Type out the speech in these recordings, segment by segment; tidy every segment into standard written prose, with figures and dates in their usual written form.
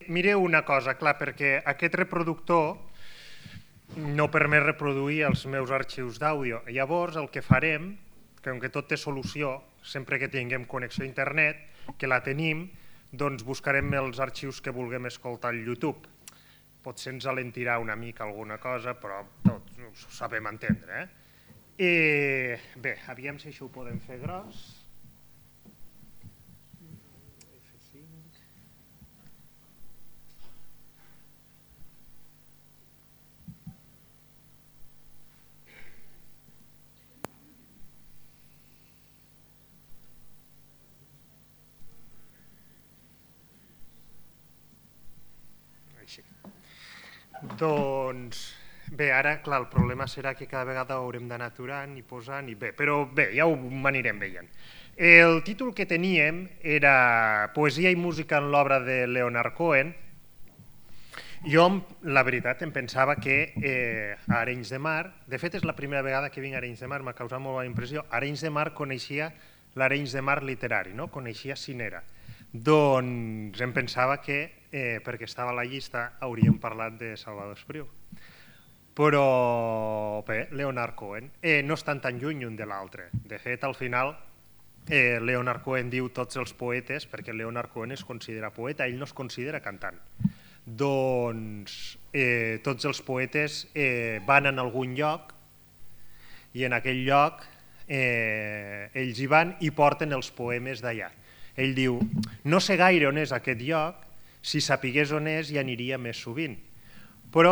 mireu una cosa, clar, perquè aquest reproductor no permet reproduir els meus arxius d'àudio. Llavors el que farem, que com que tot té solució, sempre que tinguem connexió a internet, que la tenim, doncs buscarem els arxius que vulguem escoltar al YouTube. Potser ens alentirà una mica alguna cosa, però tots ho sabem entendre. Bé, aviam si això ho podem fer gros. Així. Doncs bé, ara, clar, el problema serà que cada vegada ho haurem d'anar aturant i posant, però bé, ja ho anirem veient. El títol que teníem era Poesia i música en l'obra de Leonard Cohen. Jo, la veritat, em pensava que a Arenys de Mar, de fet és la primera vegada que vinc a Arenys de Mar, m'ha causat molt bona impressió, a Arenys de Mar coneixia l'Arenys de Mar literari, no? Coneixia Cinera. Doncs em pensava que, perquè estava a la llista, hauríem parlat de Salvador Espriu. Però bé, Leonard Cohen no estan tan lluny un de l'altre. De fet, al final, Leonard Cohen diu tots els poetes, perquè Leonard Cohen es considera poeta, ell no es considera cantant. Doncs tots els poetes van en algun lloc i en aquell lloc ells hi van i porten els poemes d'allà. Ell diu, no sé gaire on és aquest lloc, si sapigués on és hi aniria més sovint. Però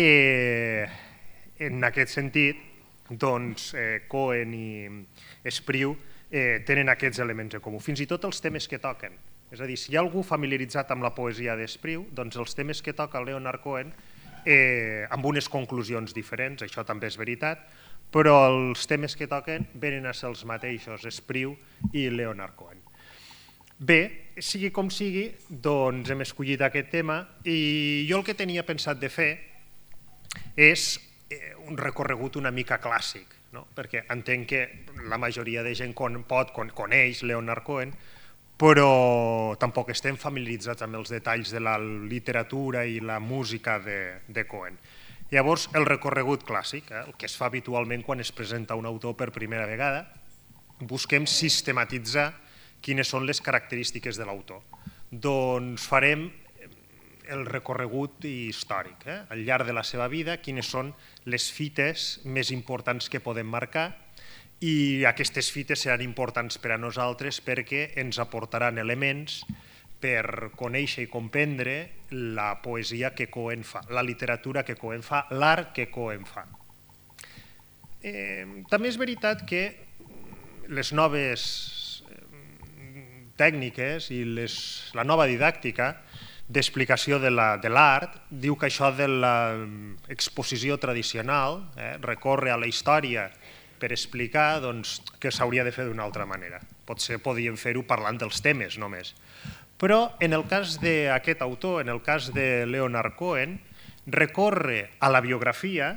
en aquest sentit, doncs Cohen i Espriu tenen aquests elements en comú, fins i tot els temes que toquen. És a dir, si hi ha algú familiaritzat amb la poesia d'Espriu, doncs els temes que toca Leonard Cohen, amb unes conclusions diferents, això també és veritat, però els temes que toquen venen a ser els mateixos, Espriu i Leonard Cohen. Bé, sigui com sigui, doncs hem escollit aquest tema i jo el que tenia pensat de fer és un recorregut una mica clàssic, no? Perquè entenc que la majoria de gent coneix Leonard Cohen, però tampoc estem familiaritzats amb els detalls de la literatura i la música de Cohen. Llavors, el recorregut clàssic, el que es fa habitualment quan es presenta un autor per primera vegada, busquem sistematitzar quines són les característiques de l'autor. Doncs farem el recorregut històric, al llarg de la seva vida, quines són les fites més importants que podem marcar, i aquestes fites seran importants per a nosaltres perquè ens aportaran elements per conèixer i comprendre la poesia que Cohen fa, la literatura que Cohen fa, l'art que Cohen fa. També és veritat que les noves tècniques i la nova didàctica d'explicació de l'art diu que això de l'exposició tradicional, recorre a la història per explicar que s'hauria de fer d'una altra manera. Potser podríem fer-ho parlant dels temes només. Però en el cas d'aquest autor, en el cas de Leonard Cohen, recórrer a la biografia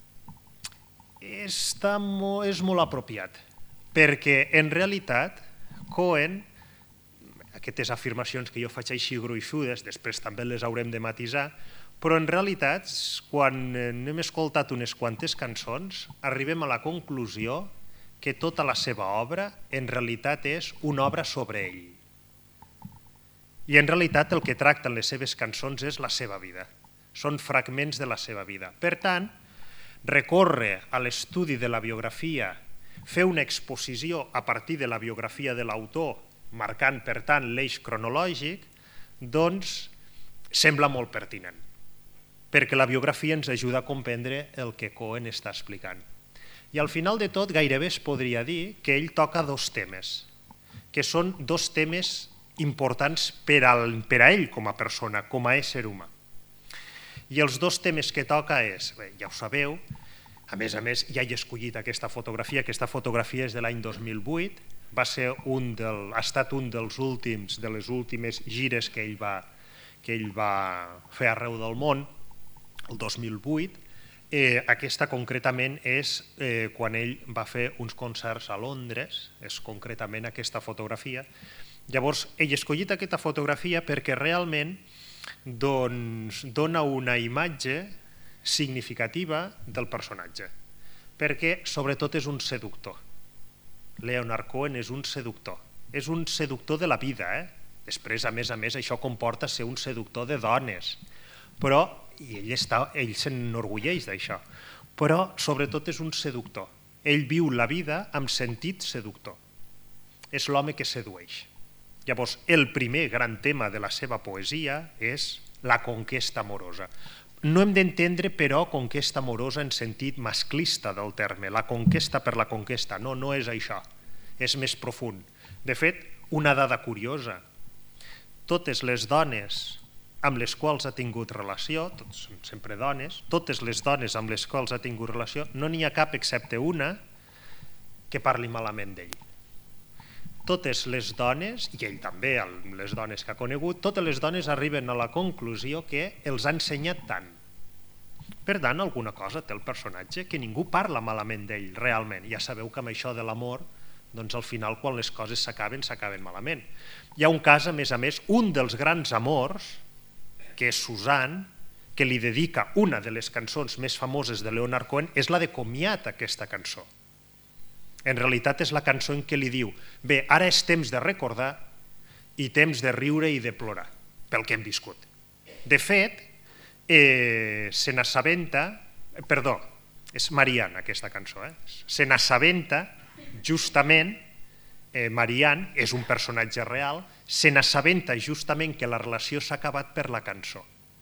és molt apropiat, perquè en realitat Cohen, aquestes afirmacions que jo faig així gruixudes, després també les haurem de matisar, però en realitat, quan hem escoltat unes quantes cançons, arribem a la conclusió que tota la seva obra en realitat és una obra sobre ell. I en realitat el que tracten les seves cançons és la seva vida, són fragments de la seva vida. Per tant, recórrer a l'estudi de la biografia, fer una exposició a partir de la biografia de l'autor, marcant per tant l'eix cronològic, doncs sembla molt pertinent, perquè la biografia ens ajuda a comprendre el que Cohen està explicant. I al final de tot gairebé es podria dir que ell toca dos temes, que són dos temes importants per a ell com a persona, com a ésser humà. I els dos temes que toca és, ja ho sabeu, a més, ja he escollit aquesta fotografia és de l'any 2008, ha estat un de les últimes gires que ell va fer arreu del món, el 2008. Aquesta concretament és quan ell va fer uns concerts a Londres, és concretament aquesta fotografia. Llavors, ell ha escollit aquesta fotografia perquè realment doncs dona una imatge significativa del personatge, perquè sobretot és un seductor. Leonard Cohen és un seductor de la vida. Després, a més, això comporta ser un seductor de dones, però, i ell s'enorgulleix d'això, però sobretot és un seductor. Ell viu la vida amb sentit seductor. És l'home que sedueix. Llavors, el primer gran tema de la seva poesia és la conquesta amorosa. No hem d'entendre, però, conquesta amorosa en sentit masclista del terme, la conquesta per la conquesta. No, no és això. És més profund. De fet, una dada curiosa, totes les dones amb les quals ha tingut relació, són sempre dones, totes les dones amb les quals ha tingut relació, no n'hi ha cap excepte una que parli malament d'ell. Totes les dones, i ell també, les dones que ha conegut, totes les dones arriben a la conclusió que els ha ensenyat tant. Per tant, alguna cosa té el personatge que ningú parla malament d'ell, realment. Ja sabeu que amb això de l'amor, doncs al final, quan les coses s'acaben malament. Hi ha un cas, a més, un dels grans amors, que és Suzanne, que li dedica una de les cançons més famoses de Leonard Cohen, és la de comiat, aquesta cançó. En realitat és la cançó en què li diu: bé, ara és temps de recordar i temps de riure i de plorar pel que hem viscut. De fet, se n'assabenta, perdó, és Marianne aquesta cançó, se n'assabenta justament, Marianne és un personatge real, se n'assabenta justament que la relació s'ha acabat per la cançó.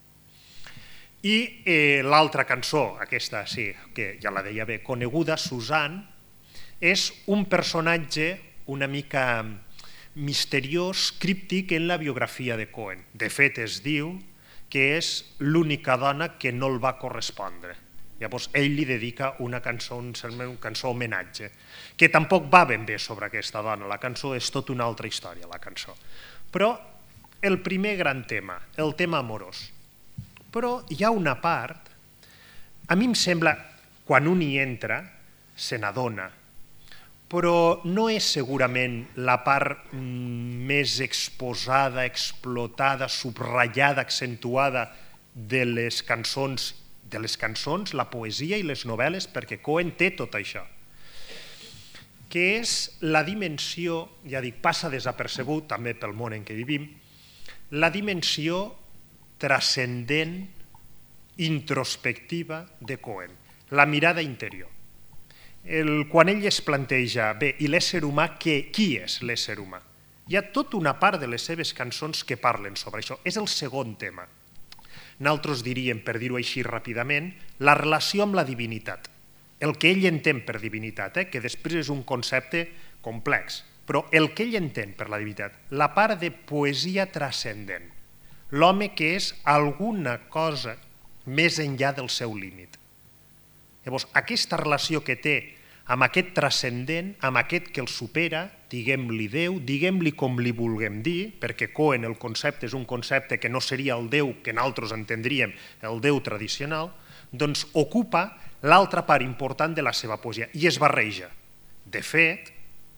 I l'altra cançó, aquesta sí, que ja la deia bé, coneguda, Suzanne, és un personatge una mica misteriós, críptic en la biografia de Cohen. De fet, es diu que és l'única dona que no el va correspondre. Llavors, ell li dedica una cançó homenatge, que tampoc va ben bé sobre aquesta dona. La cançó és tota una altra història, la cançó. Però el primer gran tema, el tema amorós. Però hi ha una part, a mi em sembla, quan un hi entra, se n'adona, però no és segurament la part més exposada, explotada, subratllada, accentuada de les cançons, la poesia i les novel·les, perquè Cohen té tot això, que és la dimensió, ja dic, passa desapercebut també pel món en què vivim, la dimensió transcendent, introspectiva de Cohen, la mirada interior. Quan ell es planteja, bé, i l'ésser humà, qui és l'ésser humà? Hi ha tota una part de les seves cançons que parlen sobre això. És el segon tema. Nosaltres diríem, per dir-ho així ràpidament, la relació amb la divinitat. El que ell entén per divinitat, que després és un concepte complex, però el que ell entén per la divinitat, la part de poesia transcendent, l'home que és alguna cosa més enllà del seu límit. Llavors, aquesta relació que té amb aquest transcendent, amb aquest que el supera, diguem-li Déu, diguem-li com li vulguem dir, perquè Cohen el concepte és un concepte que no seria el Déu que nosaltres entendríem, el Déu tradicional, doncs ocupa l'altra part important de la seva poesia i es barreja. De fet,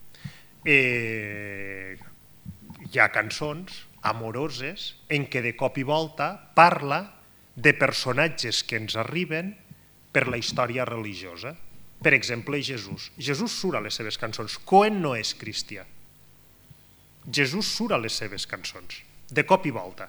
hi ha cançons amoroses en què de cop i volta parla de personatges que ens arriben per la història religiosa. Per exemple, Jesús. Jesús surt a les seves cançons. Cohen no és cristià. Jesús surt a les seves cançons, de cop i volta.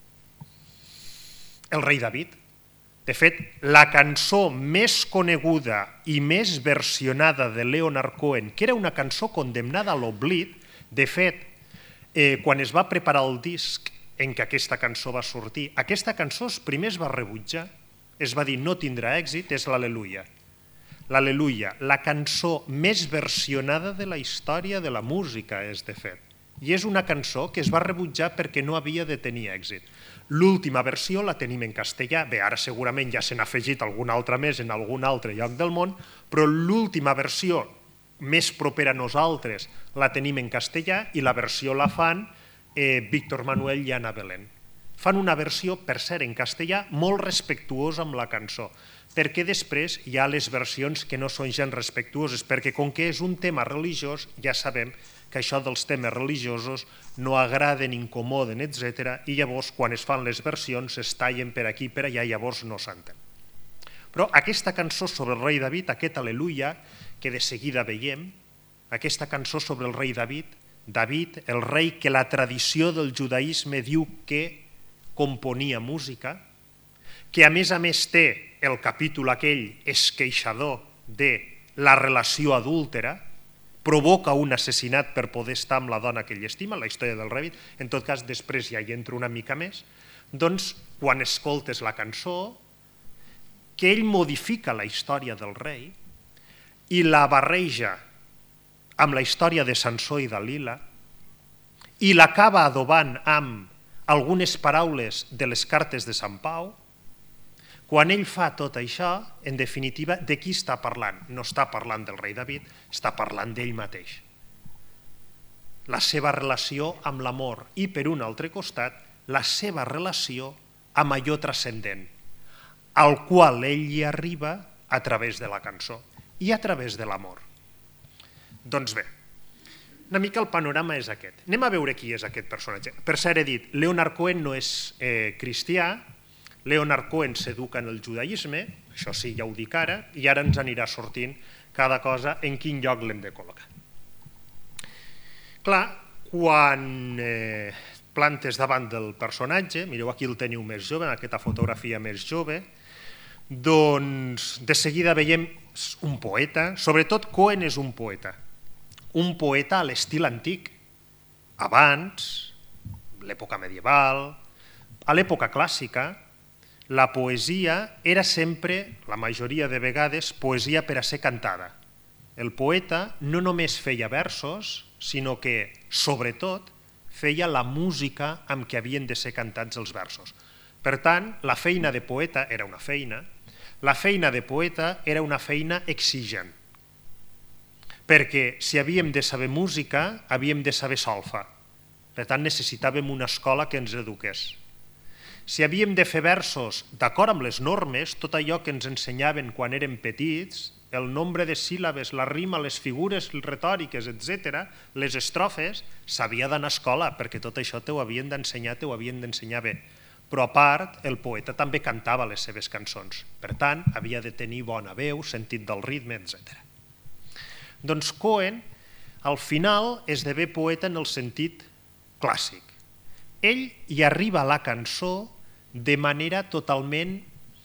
El rei David. De fet, la cançó més coneguda i més versionada de Leonard Cohen, que era una cançó condemnada a l'oblit, de fet, quan es va preparar el disc en què aquesta cançó va sortir, aquesta cançó primer es va rebutjar, es va dir no tindrà èxit, és l'Al·leluia. L'Al·leluia, la cançó més versionada de la història de la música, és de fet. I és una cançó que es va rebutjar perquè no havia de tenir èxit. L'última versió la tenim en castellà, bé, ara segurament ja se n'ha afegit alguna altra més en algun altre lloc del món, però l'última versió més propera a nosaltres la tenim en castellà i la versió la fan Víctor Manuel i Ana Belén. fan una versió, per cert, en castellà, molt respectuosa amb la cançó, perquè després hi ha les versions que no són gens respectuoses, perquè com que és un tema religiós, ja sabem que això dels temes religiosos no agraden, incomoden, etc. I llavors, quan es fan les versions, es tallen per aquí i per allà, llavors no s'entén. Però aquesta cançó sobre el rei David, aquest Aleluia, que de seguida veiem, aquesta cançó sobre el rei David, David, el rei que la tradició del judaïsme diu que componia música, que a més té el capítol aquell esqueixador de la relació adúltera, provoca un assassinat per poder estar amb la dona que ell estima, la història del rei, en tot cas després ja hi entro una mica més, doncs quan escoltes la cançó, que ell modifica la història del rei i la barreja amb la història de Sansó i Dalila i l'acaba adobant amb algunes paraules de les cartes de Sant Pau. Quan ell fa tot això, en definitiva, de qui està parlant? No està parlant del rei David, està parlant d'ell mateix. La seva relació amb l'amor i, per un altre costat, la seva relació amb allò transcendent, al qual ell hi arriba a través de la cançó i a través de l'amor. Doncs bé, una mica el panorama és aquest. Anem a veure qui és aquest personatge. Per cert, he dit, Leonard Cohen no és cristià, Leonard Cohen s'educa en el judaïsme, això sí, ja ho dic ara, i ara ens anirà sortint cada cosa en quin lloc l'hem de col·locar. Clar, quan plantes davant del personatge, mireu aquí el teniu més jove, en aquesta fotografia més jove, doncs de seguida veiem un poeta, sobretot Cohen és un poeta a l'estil antic, abans, l'època medieval, a l'època clàssica, la poesia era sempre, la majoria de vegades, poesia per a ser cantada. El poeta no només feia versos, sinó que, sobretot, feia la música amb què havien de ser cantats els versos. Per tant, la feina de poeta era una feina exigent, perquè si havíem de saber música, havíem de saber solfa. Per tant, necessitàvem una escola que ens eduqués. Si havíem de fer versos d'acord amb les normes, tot allò que ens ensenyaven quan érem petits, el nombre de síl·labes, la rima, les figures retòriques, etc., les estrofes, s'havia d'anar a escola, perquè tot això t'ho havien d'ensenyar bé. Però a part, el poeta també cantava les seves cançons. Per tant, havia de tenir bona veu, sentit del ritme, etc. Doncs Cohen, al final, esdevé poeta en el sentit clàssic. Ell hi arriba a la cançó de manera totalment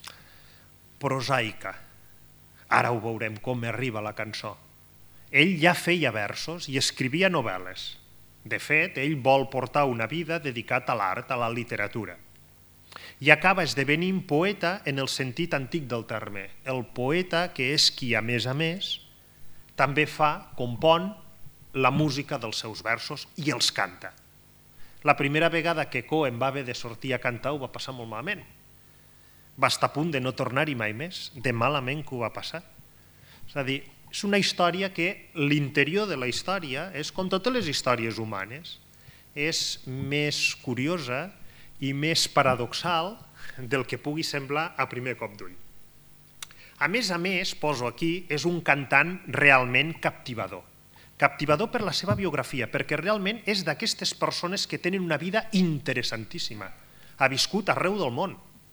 prosaica. Ara ho veurem com arriba la cançó. Ell ja feia versos i escrivia novel·les. De fet, ell vol portar una vida dedicada a l'art, a la literatura. I acaba esdevenint poeta en el sentit antic del terme. El poeta que és qui, a més, també compon la música dels seus versos i els canta. La primera vegada que Cohen va haver de sortir a cantar ho va passar molt malament. Va estar a punt de no tornar-hi mai més, de malament que ho va passar. És a dir, és una història que l'interior de la història és, com totes les històries humanes, és més curiosa i més paradoxal del que pugui semblar a primer cop d'ull. A més, poso aquí, és un cantant realment captivador. Captivador per la seva biografia, perquè realment és d'aquestes persones que tenen una vida interessantíssima. Ha viscut arreu del món.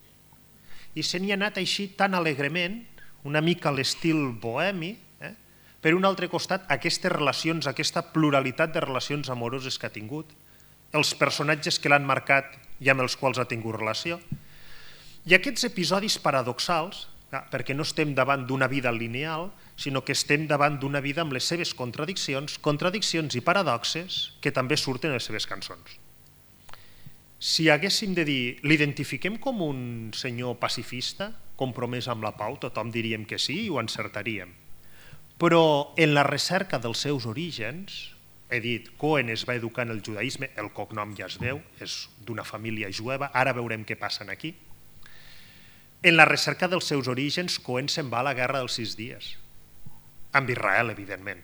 I se n'hi ha anat així tan alegrement, una mica a l'estil bohemi, per un altre costat, aquestes relacions, aquesta pluralitat de relacions amoroses que ha tingut, els personatges que l'han marcat i amb els quals ha tingut relació. I aquests episodis paradoxals, perquè no estem davant d'una vida lineal, sinó que estem davant d'una vida amb les seves contradiccions i paradoxes que també surten en les seves cançons. Si haguéssim de dir, l'identifiquem com un senyor pacifista, compromès amb la pau, tothom diríem que sí i ho encertaríem. Però en la recerca dels seus orígens, he dit, Cohen es va educar en el judaïsme, el cognom ja es veu, és d'una família jueva, ara veurem què passa aquí. En la recerca dels seus orígens, Cohen se'n va a la Guerra dels 6 dies, amb Israel, evidentment.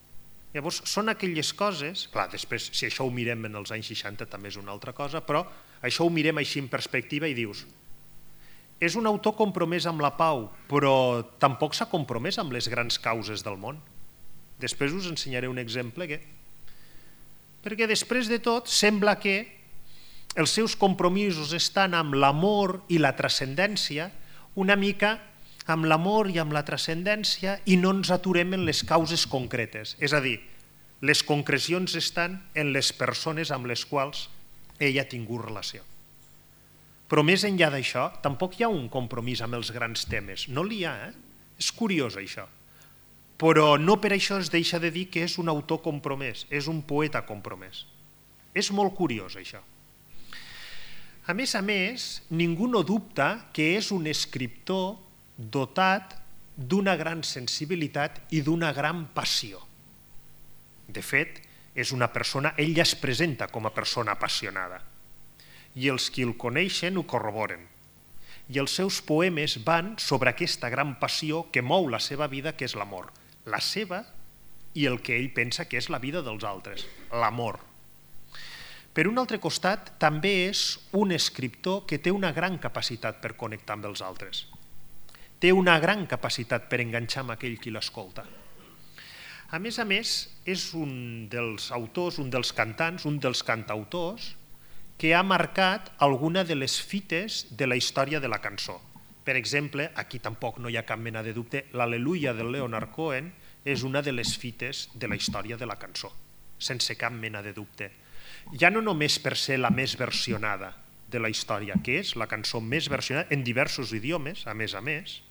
Llavors, són aquelles coses, clar, després, si això ho mirem en els anys 60 també és una altra cosa, però Això ho mirem així en perspectiva i dius, és un autor compromès amb la pau, però tampoc s'ha compromès amb les grans causes del món. Després us ensenyaré un exemple perquè després de tot sembla que els seus compromisos estan amb l'amor i la transcendència, una mica amb l'amor i amb la transcendència, i no ens aturem en les causes concretes. És a dir, les concrecions estan en les persones amb les quals ell ha tingut relació. Però més enllà d'això, tampoc hi ha un compromís amb els grans temes. No n'hi ha, És curiós això. Però no per això es deixa de dir que és un autor compromès, és un poeta compromès. És molt curiós això. A més, ningú no dubta que és un escriptor dotat d'una gran sensibilitat i d'una gran passió. De fet, és una persona, ell ja es presenta com a persona apassionada. I els qui el coneixen ho corroboren. I els seus poemes van sobre aquesta gran passió que mou la seva vida, que és l'amor. La seva i el que ell pensa que és la vida dels altres, l'amor. Per un altre costat, també és un escriptor que té una gran capacitat per connectar amb els altres. Té una gran capacitat per enganxar amb aquell qui l'escolta. A més, és un dels autors, un dels cantants, un dels cantautors que ha marcat alguna de les fites de la història de la cançó. Per exemple, aquí tampoc no hi ha cap mena de dubte, l'Al·leluia del Leonard Cohen és una de les fites de la història de la cançó, sense cap mena de dubte. Ja no només per ser la més versionada de la història, que és la cançó més versionada en diversos idiomes, a més,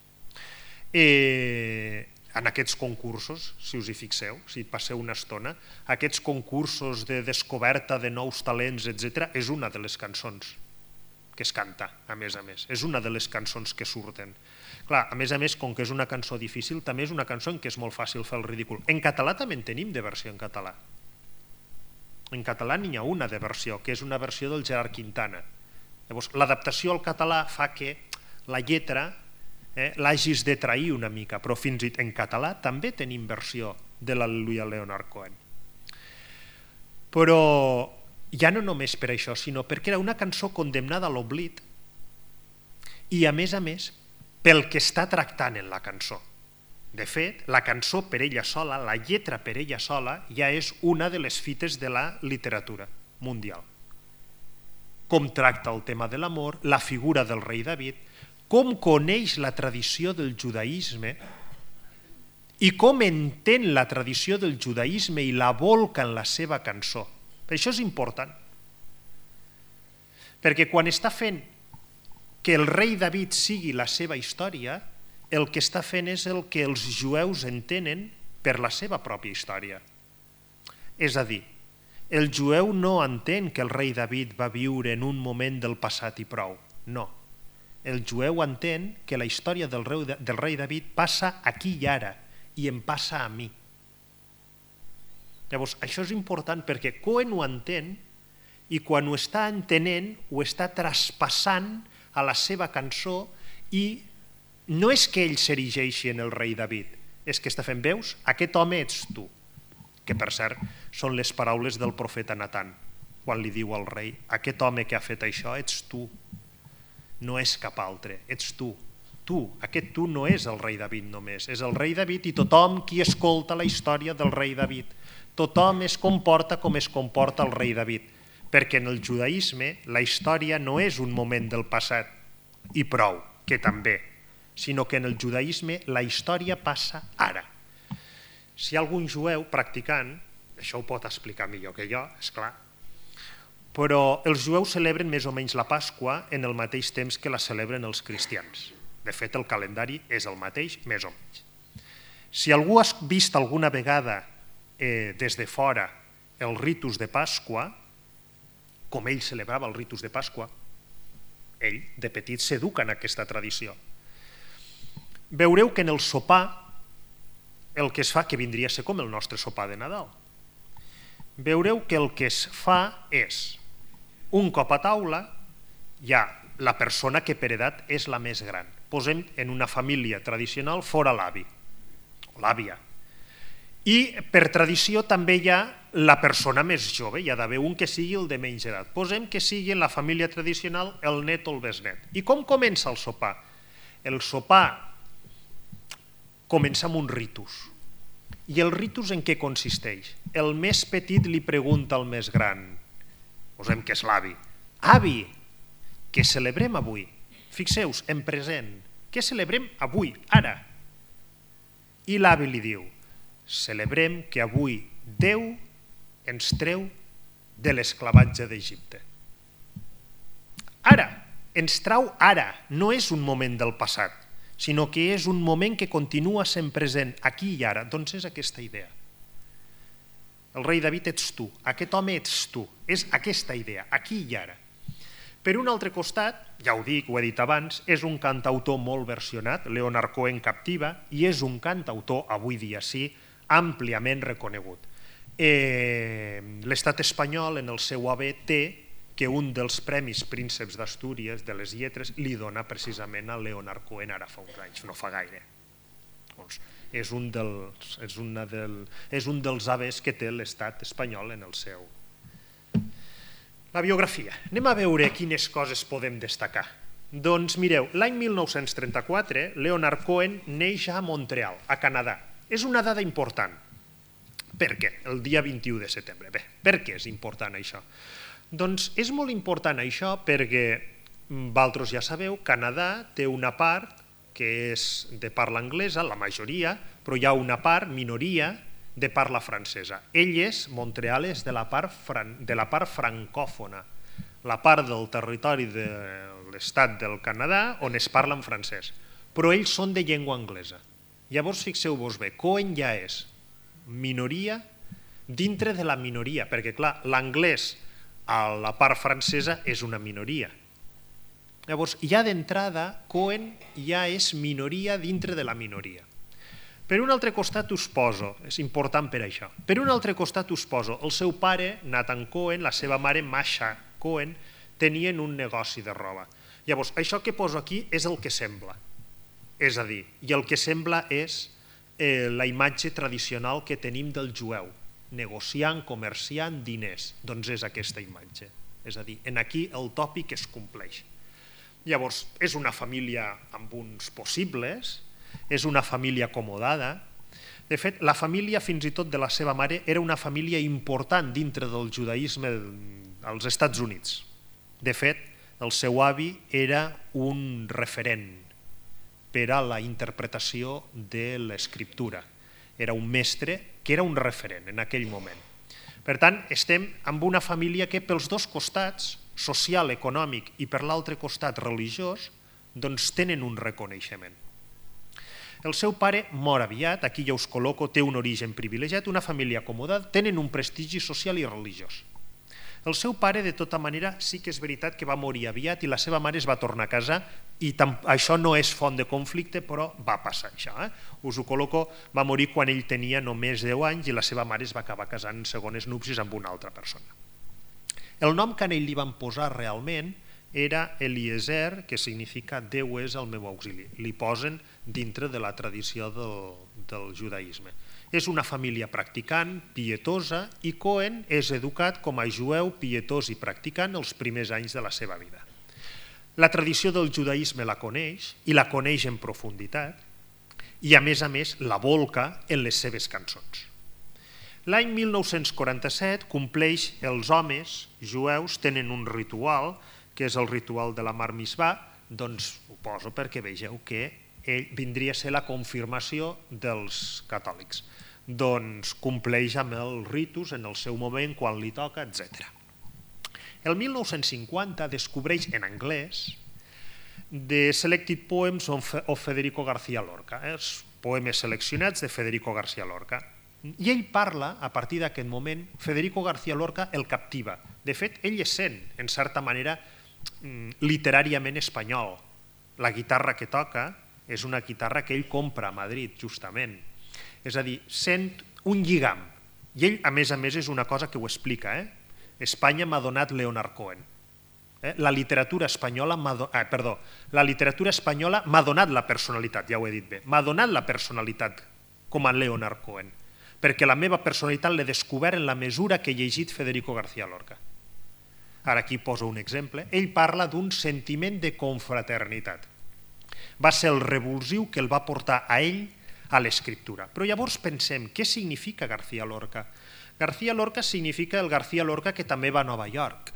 en aquests concursos, si us hi fixeu, si passeu una estona, aquests concursos de descoberta de nous talents, etc., és una de les cançons que es canta, a més. És una de les cançons que surten. Clar, a més, com que és una cançó difícil, també és una cançó en què és molt fàcil fer el ridícul. En català també en tenim de versió en català. En català n'hi ha una de versió, que és una versió del Gerard Quintana. Llavors, l'adaptació al català fa que la lletra l'hagis de trair una mica, però fins i tot en català també tenim versió de l'Al·leluia Leonard Cohen. Però ja no només per això, sinó perquè era una cançó condemnada a l'oblit i, a més, pel que està tractant en la cançó. De fet, la cançó per ella sola, la lletra per ella sola, ja és una de les fites de la literatura mundial. Com tracta el tema de l'amor, la figura del rei David, com coneix la tradició del judaïsme i com entén la tradició del judaïsme i la volca en la seva cançó. Això és important. Perquè quan està fent que el rei David sigui la seva història, el que està fent és el que els jueus entenen per la seva pròpia història. És a dir, el jueu no entén que el rei David va viure en un moment del passat i prou. No. El jueu entén que la història del rei David passa aquí i ara i em passa a mi. Llavors, això és important perquè Cohen ho entén i quan ho està entenent ho està traspassant a la seva cançó i no és que ell s'erigeixi en el rei David, és que està fent, veus, aquest home ets tu, que per cert són les paraules del profeta Natan, quan li diu al rei, aquest home que ha fet això ets tu, no és cap altre, ets tu. Aquest tu no és el rei David només, és el rei David i tothom qui escolta la història del rei David. Tothom es comporta com es comporta el rei David, perquè en el judaïsme la història no és un moment del passat i prou, que també, sinó que en el judaïsme la història passa ara. Si hi ha algun jueu practicant, això ho pot explicar millor que jo, esclar, però els jueus celebren més o menys la Pasqua en el mateix temps que la celebren els cristians. De fet, el calendari és el mateix, més o menys. Si algú ha vist alguna vegada des de fora el ritus de Pasqua, com ell celebrava el ritus de Pasqua, ell de petit s'educa en aquesta tradició. Veureu que en el sopar el que es fa, que vindria a ser com el nostre sopar de Nadal, veureu que el que es fa és, un cop a taula, hi ha la persona que per edat és la més gran. Posem en una família tradicional fora l'avi o l'àvia. I per tradició també hi ha la persona més jove, hi ha d'haver un que sigui el de menys edat. Posem que sigui en la família tradicional el net o el besnet. I com comença el sopar? El sopar comença amb un ritus. I el ritus en què consisteix? El més petit li pregunta al més gran, posem que és l'avi, avi, què celebrem avui? Fixeu-vos, en present, què celebrem avui, ara? I l'avi li diu, celebrem que avui Déu ens treu de l'esclavatge d'Egipte. Ara, ens trau ara, no és un moment del passat, sinó que és un moment que continua sent present aquí i ara. Doncs és aquesta idea. El rei David ets tu, aquest home ets tu, és aquesta idea, aquí i ara. Per un altre costat, ja ho dic, ho he dit abans, és un cantautor molt versionat, Leonard Cohen captiva, i és un cantautor, avui dia sí, àmpliament reconegut. L'estat espanyol, en el seu haver, té que un dels premis Prínceps d'Astúries de les lletres li dona precisament a Leonard Cohen ara fa uns anys, no fa gaire. Doncs és un dels haves que té l'estat espanyol en el seu. La biografia. Anem a veure quines coses podem destacar. Doncs mireu, l'any 1934 Leonard Cohen neix a Montreal, a Canadà. És una dada important. Per què? El dia 21 de setembre. Bé, per què és important això? Doncs és molt important això perquè, vosaltres ja sabeu, Canadà té una part que és de parla anglesa, la majoria, però hi ha una part, minoria, de parla francesa. Montreal és de la part francòfona, la part del territori de l'estat del Canadà on es parla en francès, però ells són de llengua anglesa. Llavors fixeu-vos bé, Cohen ja és minoria dintre de la minoria, perquè clar, l'anglès a la part francesa és una minoria. Llavors, ja d'entrada, Cohen ja és minoria dintre de la minoria. Per un altre costat us poso, és important per això, per un altre costat us poso, el seu pare, Nathan Cohen, la seva mare, Masha Cohen, tenien un negoci de roba. Llavors, això que poso aquí és el que sembla. És a dir, i el que sembla és la imatge tradicional que tenim del jueu, negociant, comerciant, diners, doncs és aquesta imatge. És a dir, en aquí el tòpic es compleix. Llavors, és una família amb uns possibles, és una família acomodada. De fet, la família fins i tot de la seva mare era una família important dintre del judaïsme als Estats Units. De fet, el seu avi era un referent per a la interpretació de l'escriptura. Era un mestre que era un referent en aquell moment. Per tant, estem amb una família que pels dos costats, social, econòmic i per l'altre costat religiós, doncs tenen un reconeixement. El seu pare mor aviat, aquí ja us col·loco, té un origen privilegiat, una família acomodada, tenen un prestigi social i religiós. El seu pare, de tota manera, sí que és veritat que va morir aviat i la seva mare es va tornar a casar i això no és font de conflicte, però va passar això. Us ho col·loco, va morir quan ell tenia només 10 anys i la seva mare es va acabar casant en segones núpcies amb una altra persona. El nom que a ell li van posar realment era Eliezer, que significa Déu és el meu auxili. Li posen dintre de la tradició del judaïsme. És una família practicant, pietosa, i Cohen és educat com a jueu pietós i practicant els primers anys de la seva vida. La tradició del judaïsme la coneix, i la coneix en profunditat, i a més la volca en les seves cançons. L'any 1947 compleix, els homes jueus tenen un ritual, que és el ritual de la Mar Mitzvah, doncs ho poso perquè vegeu que ell vindria a ser la confirmació dels catòlics. Doncs compleix amb els ritus en el seu moment, quan li toca, etc. El 1950 descobreix en anglès The Selected Poems of Federico García Lorca, els poemes seleccionats de Federico García Lorca. I ell parla, a partir d'aquest moment, Federico García Lorca el captiva. De fet, ell es sent, en certa manera, literàriament espanyol. La guitarra que toca és una guitarra que ell compra a Madrid, justament. És a dir, sent un lligam. I ell, a més, és una cosa que ho explica. Espanya m'ha donat Leonard Cohen. La literatura espanyola m'ha donat la personalitat, ja ho he dit bé, m'ha donat la personalitat com a Leonard Cohen. perquè la meva personalitat l'he descobert en la mesura que he llegit Federico García Lorca. Ara aquí poso un exemple. Ell parla d'un sentiment de confraternitat. Va ser el revulsiu que el va portar a ell a l'escriptura. Però llavors pensem, què significa García Lorca? García Lorca significa el García Lorca que també va a Nova York.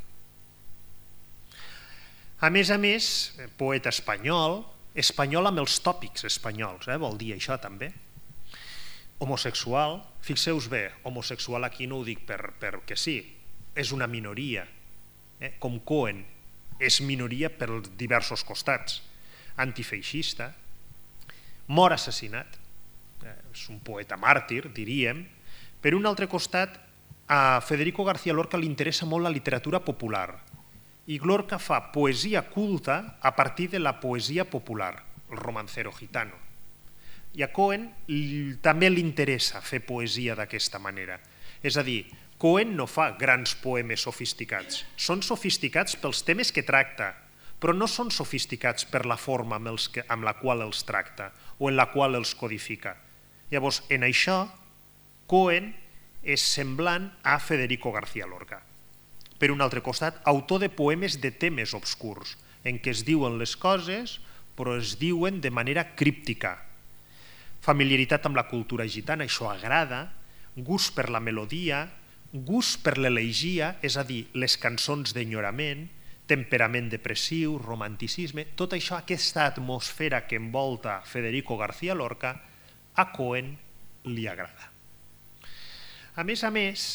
A més, poeta espanyol amb els tòpics espanyols, vol dir això també. Homosexual, fixeu-vos bé, homosexual aquí no ho dic perquè sí, és una minoria, com Cohen, és minoria per diversos costats, antifeixista, mor assassinat, és un poeta màrtir, diríem. Per un altre costat, a Federico García Lorca li interessa molt la literatura popular, i Lorca fa poesia culta a partir de la poesia popular, el romancero gitano. I a Cohen també li interessa fer poesia d'aquesta manera. És a dir, Cohen no fa grans poemes sofisticats. Són sofisticats pels temes que tracta, però no són sofisticats per la forma amb la qual els tracta o en la qual els codifica. Llavors, en això, Cohen és semblant a Federico García Lorca. Per un altre costat, autor de poemes de temes obscurs, en què es diuen les coses, però es diuen de manera críptica. Familiaritat amb la cultura gitana, això agrada, gust per la melodia, gust per l'elegia, és a dir, les cançons d'enyorament, temperament depressiu, romanticisme, tot això, aquesta atmosfera que envolta Federico García Lorca, a Cohen li agrada. A més,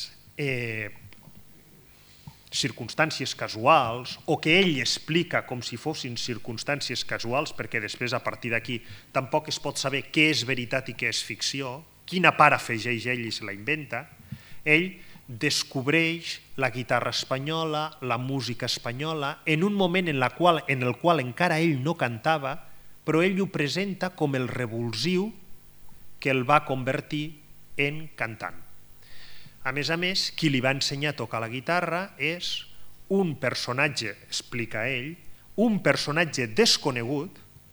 circumstàncies casuals, o que ell explica com si fossin circumstàncies casuals, perquè després a partir d'aquí tampoc es pot saber què és veritat i què és ficció, quina part afegeix ell i se la inventa. Ell descobreix la guitarra espanyola, la música espanyola, en un moment en el qual encara ell no cantava, però ell ho presenta com el revulsiu que el va convertir en cantant. A més, qui li va ensenyar a tocar la guitarra és un personatge, explica ell, un personatge desconegut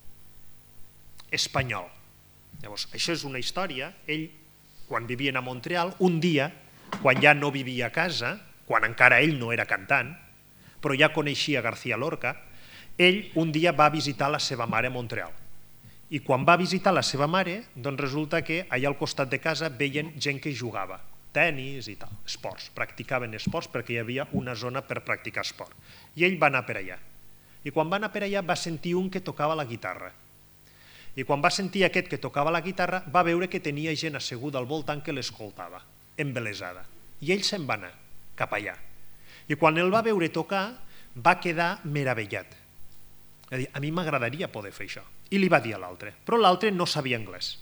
espanyol. Llavors, això és una història. Ell, quan vivien a Montreal, un dia, quan ja no vivia a casa, quan encara ell no era cantant, però ja coneixia García Lorca, ell un dia va visitar la seva mare a Montreal. I quan va visitar la seva mare, doncs resulta que allà al costat de casa veien gent que jugava, tenis i tal, esports, practicaven esports perquè hi havia una zona per practicar esport. I ell va anar per allà. I quan va anar per allà va sentir un que tocava la guitarra. I quan va sentir aquest que tocava la guitarra va veure que tenia gent asseguda al voltant que l'escoltava, embelesada. I ell se'n va anar cap allà. I quan el va veure tocar va quedar meravellat. Va dir, a mi m'agradaria poder fer això. I li va dir a l'altre, però l'altre no sabia anglès.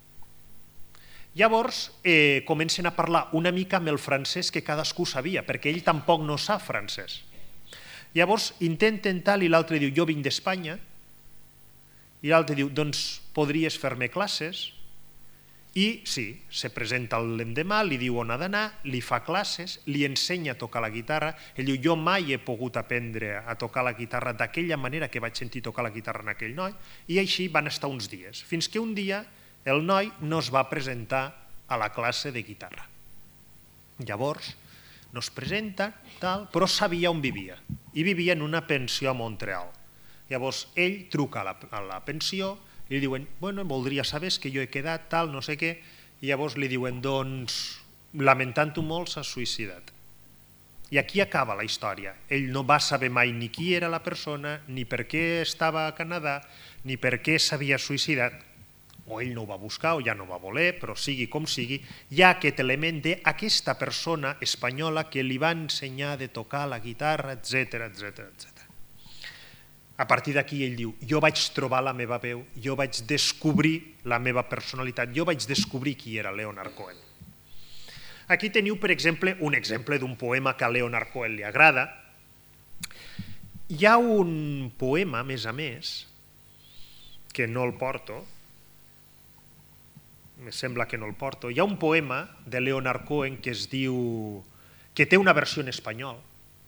Llavors comencen a parlar una mica amb el francès que cadascú sabia, perquè ell tampoc no sap francès. Llavors intenten tal i l'altre diu, jo vinc d'Espanya, i l'altre diu, doncs podries fer-me classes? I sí, se presenta l'endemà, li diu on ha d'anar, li fa classes, li ensenya a tocar la guitarra, ell diu, jo mai he pogut aprendre a tocar la guitarra d'aquella manera que vaig sentir tocar la guitarra en aquell noi, i així van estar uns dies, fins que un dia el noi no es va presentar a la classe de guitarra. Llavors, no es presenta, però sabia on vivia, i vivia en una pensió a Montreal. Llavors, ell truca a la pensió i li diuen, bueno, voldria saber que jo he quedat, tal, no sé què, i llavors li diuen, doncs, lamentant-ho molt, s'ha suïcidat. I aquí acaba la història. Ell no va saber mai ni qui era la persona, ni per què estava a Canadà, ni per què s'havia suïcidat, o ell no ho va buscar o ja no va voler, però sigui com sigui, hi ha aquest element d'aquesta persona espanyola que li va ensenyar de tocar la guitarra, etc. A partir d'aquí ell diu, jo vaig trobar la meva veu, jo vaig descobrir la meva personalitat, jo vaig descobrir qui era Leonard Cohen. Aquí teniu, per exemple, un exemple d'un poema que a Leonard Cohen li agrada. Hi ha un poema, a més, que no el porto, em sembla que no el porto, hi ha un poema de Leonard Cohen que es diu, que té una versió en espanyol.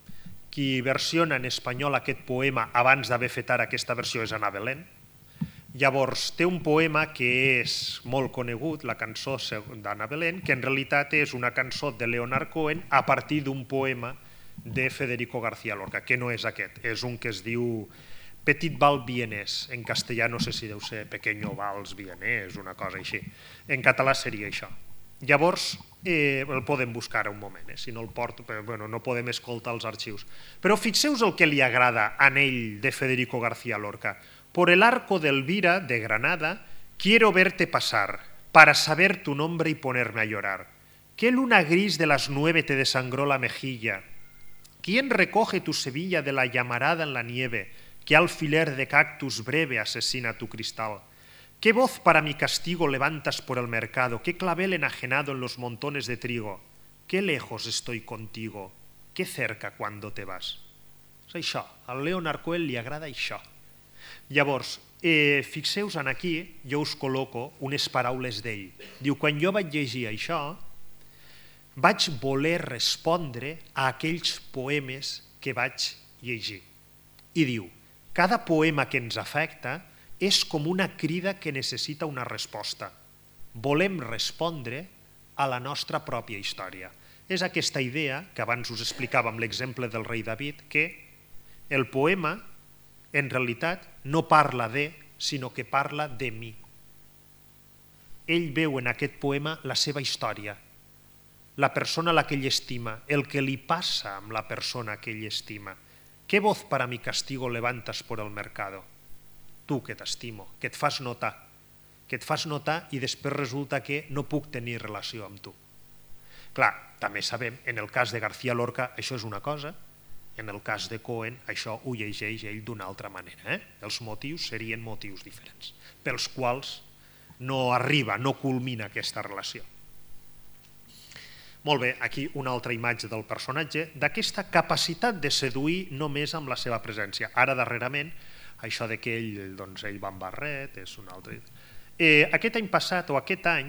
Qui versiona en espanyol aquest poema abans d'haver fet ara aquesta versió és Ana Belén. Llavors, té un poema que és molt conegut, la cançó d'Anna Belén, que en realitat és una cançó de Leonard Cohen a partir d'un poema de Federico García Lorca, que no és aquest, és un que es diu Petit Vals Vienès, en castellà no sé si deu ser Pequeño Vals Vienès, una cosa així. En català seria això. Llavors, el podem buscar un moment, si no el porto, bueno, no podem escoltar els arxius. Però fixeu-vos el que li agrada a ell de Federico García Lorca. Por el arco de Elvira, de Granada, quiero verte pasar, para saber tu nombre y ponerme a llorar. ¿Qué luna gris de las 9 te desangró la mejilla? ¿Quién recoge tu Sevilla de la llamarada en la nieve? ¿Qué alfiler de cactus breve asesina tu cristal? ¿Qué voz para mi castigo levantas por el mercado? ¿Qué clavel enajenado en los montones de trigo? ¿Qué lejos estoy contigo? ¿Qué cerca cuando te vas? És això, al Leonard Cohen li agrada això. Llavors, fixeu-vos aquí, jo us col·loco unes paraules d'ell. Diu, quan jo vaig llegir això, vaig voler respondre a aquells poemes que vaig llegir. I diu, cada poema que ens afecta és com una crida que necessita una resposta. Volem respondre a la nostra pròpia història. És aquesta idea que abans us explicava amb l'exemple del rei David, que el poema en realitat no parla de, sinó que parla de mi. Ell veu en aquest poema la seva història, la persona a la que ell estima, el que li passa amb la persona que ell estima. ¿Qué voz para mi castigo levantas por el mercado? Tu que t'estimo, que et fas notar i després resulta que no puc tenir relació amb tu. Clar, també sabem, en el cas de García Lorca això és una cosa, en el cas de Cohen això ho llegeix ell d'una altra manera. Els motius serien motius diferents, pels quals no arriba, no culmina aquesta relació. Molt bé, aquí una altra imatge del personatge, d'aquesta capacitat de seduir només amb la seva presència. Ara, darrerament, això de que ell va amb barret, és un altre... Aquest any passat, o aquest any,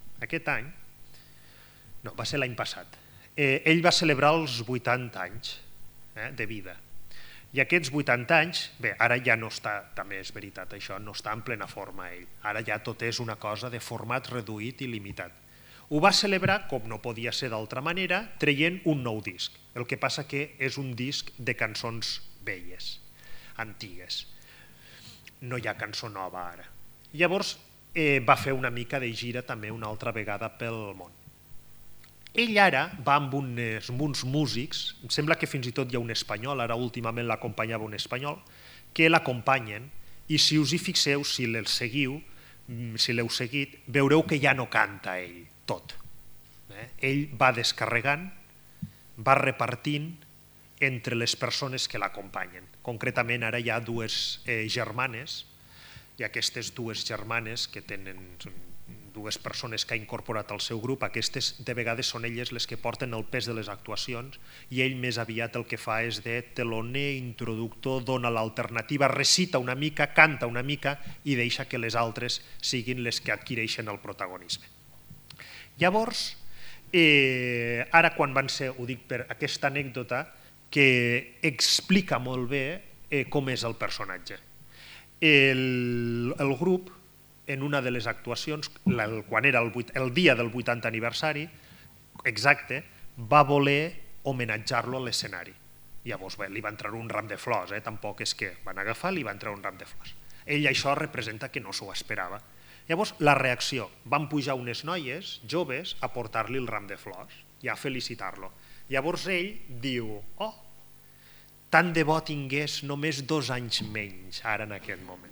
no, va ser l'any passat, ell va celebrar els 80 anys de vida. I aquests 80 anys, bé, ara ja no està, també és veritat això, no està en plena forma ell. Ara ja tot és una cosa de format reduït i limitat. Ho va celebrar, com no podia ser d'altra manera, traient un nou disc. El que passa que és un disc de cançons velles, antigues. No hi ha cançó nova ara. Llavors va fer una mica de gira també una altra vegada pel món. Ell ara va amb uns músics, em sembla que fins i tot hi ha un espanyol, ara últimament l'acompanyava un espanyol, que l'acompanyen, i si us hi fixeu, si l'heu seguit, veureu que ja no canta ell tot. Ell va descarregant, va repartint entre les persones que l'acompanyen. Concretament ara hi ha dues germanes, i aquestes dues germanes que tenen dues persones que ha incorporat al seu grup, aquestes de vegades són elles les que porten el pes de les actuacions i ell més aviat el que fa és de teloner, introductor, dona l'alternativa, recita una mica, canta una mica i deixa que les altres siguin les que adquireixen el protagonisme. Llavors, ara quan van ser, ho dic per aquesta anècdota, que explica molt bé com és el personatge. El grup, en una de les actuacions, quan era el dia del 80 aniversari, exacte, va voler homenatjar-lo a l'escenari. Llavors li va entrar un ram de flors, tampoc és que van agafar, li va entrar un ram de flors. Ell això representa que no s'ho esperava. Llavors, la reacció, van pujar unes noies joves a portar-li el ram de flors i a felicitar-lo. Llavors ell diu, oh, tant de bo tingués només 2 anys menys ara en aquest moment.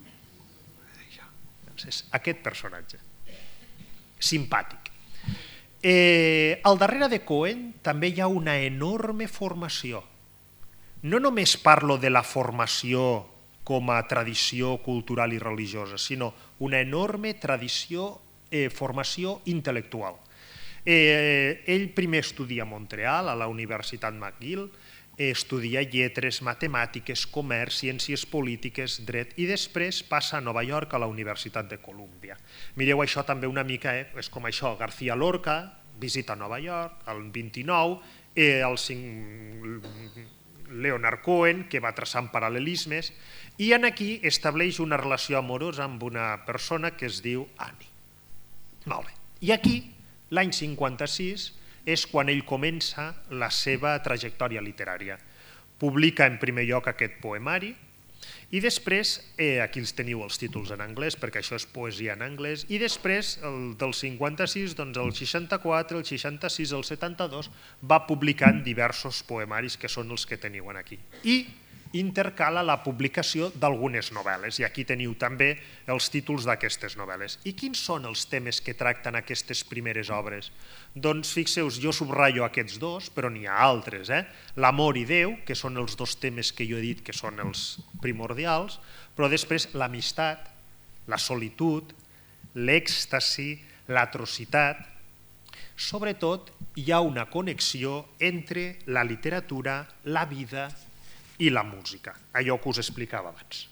Aquest personatge, simpàtic. Al darrere de Cohen també hi ha una enorme formació. No només parlo de la formació com a tradició cultural i religiosa, sinó una enorme formació intel·lectual. Ell primer estudia a Montreal, a la Universitat McGill, estudia lletres, matemàtiques, comerç, ciències polítiques, dret, i després passa a Nova York a la Universitat de Colúmbia. Mireu això també una mica, és com això, García Lorca visita Nova York, el 29, Leonard Cohen, que va traçant paral·lelismes, i aquí estableix una relació amorosa amb una persona que es diu Annie. Molt bé. I aquí, l'any 56, és quan ell comença la seva trajectòria literària. Publica en primer lloc aquest poemari, i després, aquí els teniu els títols en anglès, perquè això és poesia en anglès, i després, del 56, doncs el 64, el 66, el 72, va publicant diversos poemaris que són els que teniu aquí. I intercala la publicació d'algunes novel·les, i aquí teniu també els títols d'aquestes novel·les. I quins són els temes que tracten aquestes primeres obres? Doncs fixeu-vos, jo subratllo aquests dos, però n'hi ha altres. L'amor i Déu, que són els dos temes que jo he dit que són els primordials, però després l'amistat, la solitud, l'èxtasi, l'atrocitat. Sobretot, hi ha una connexió entre la literatura, la vida i la música, allò que us explicava abans.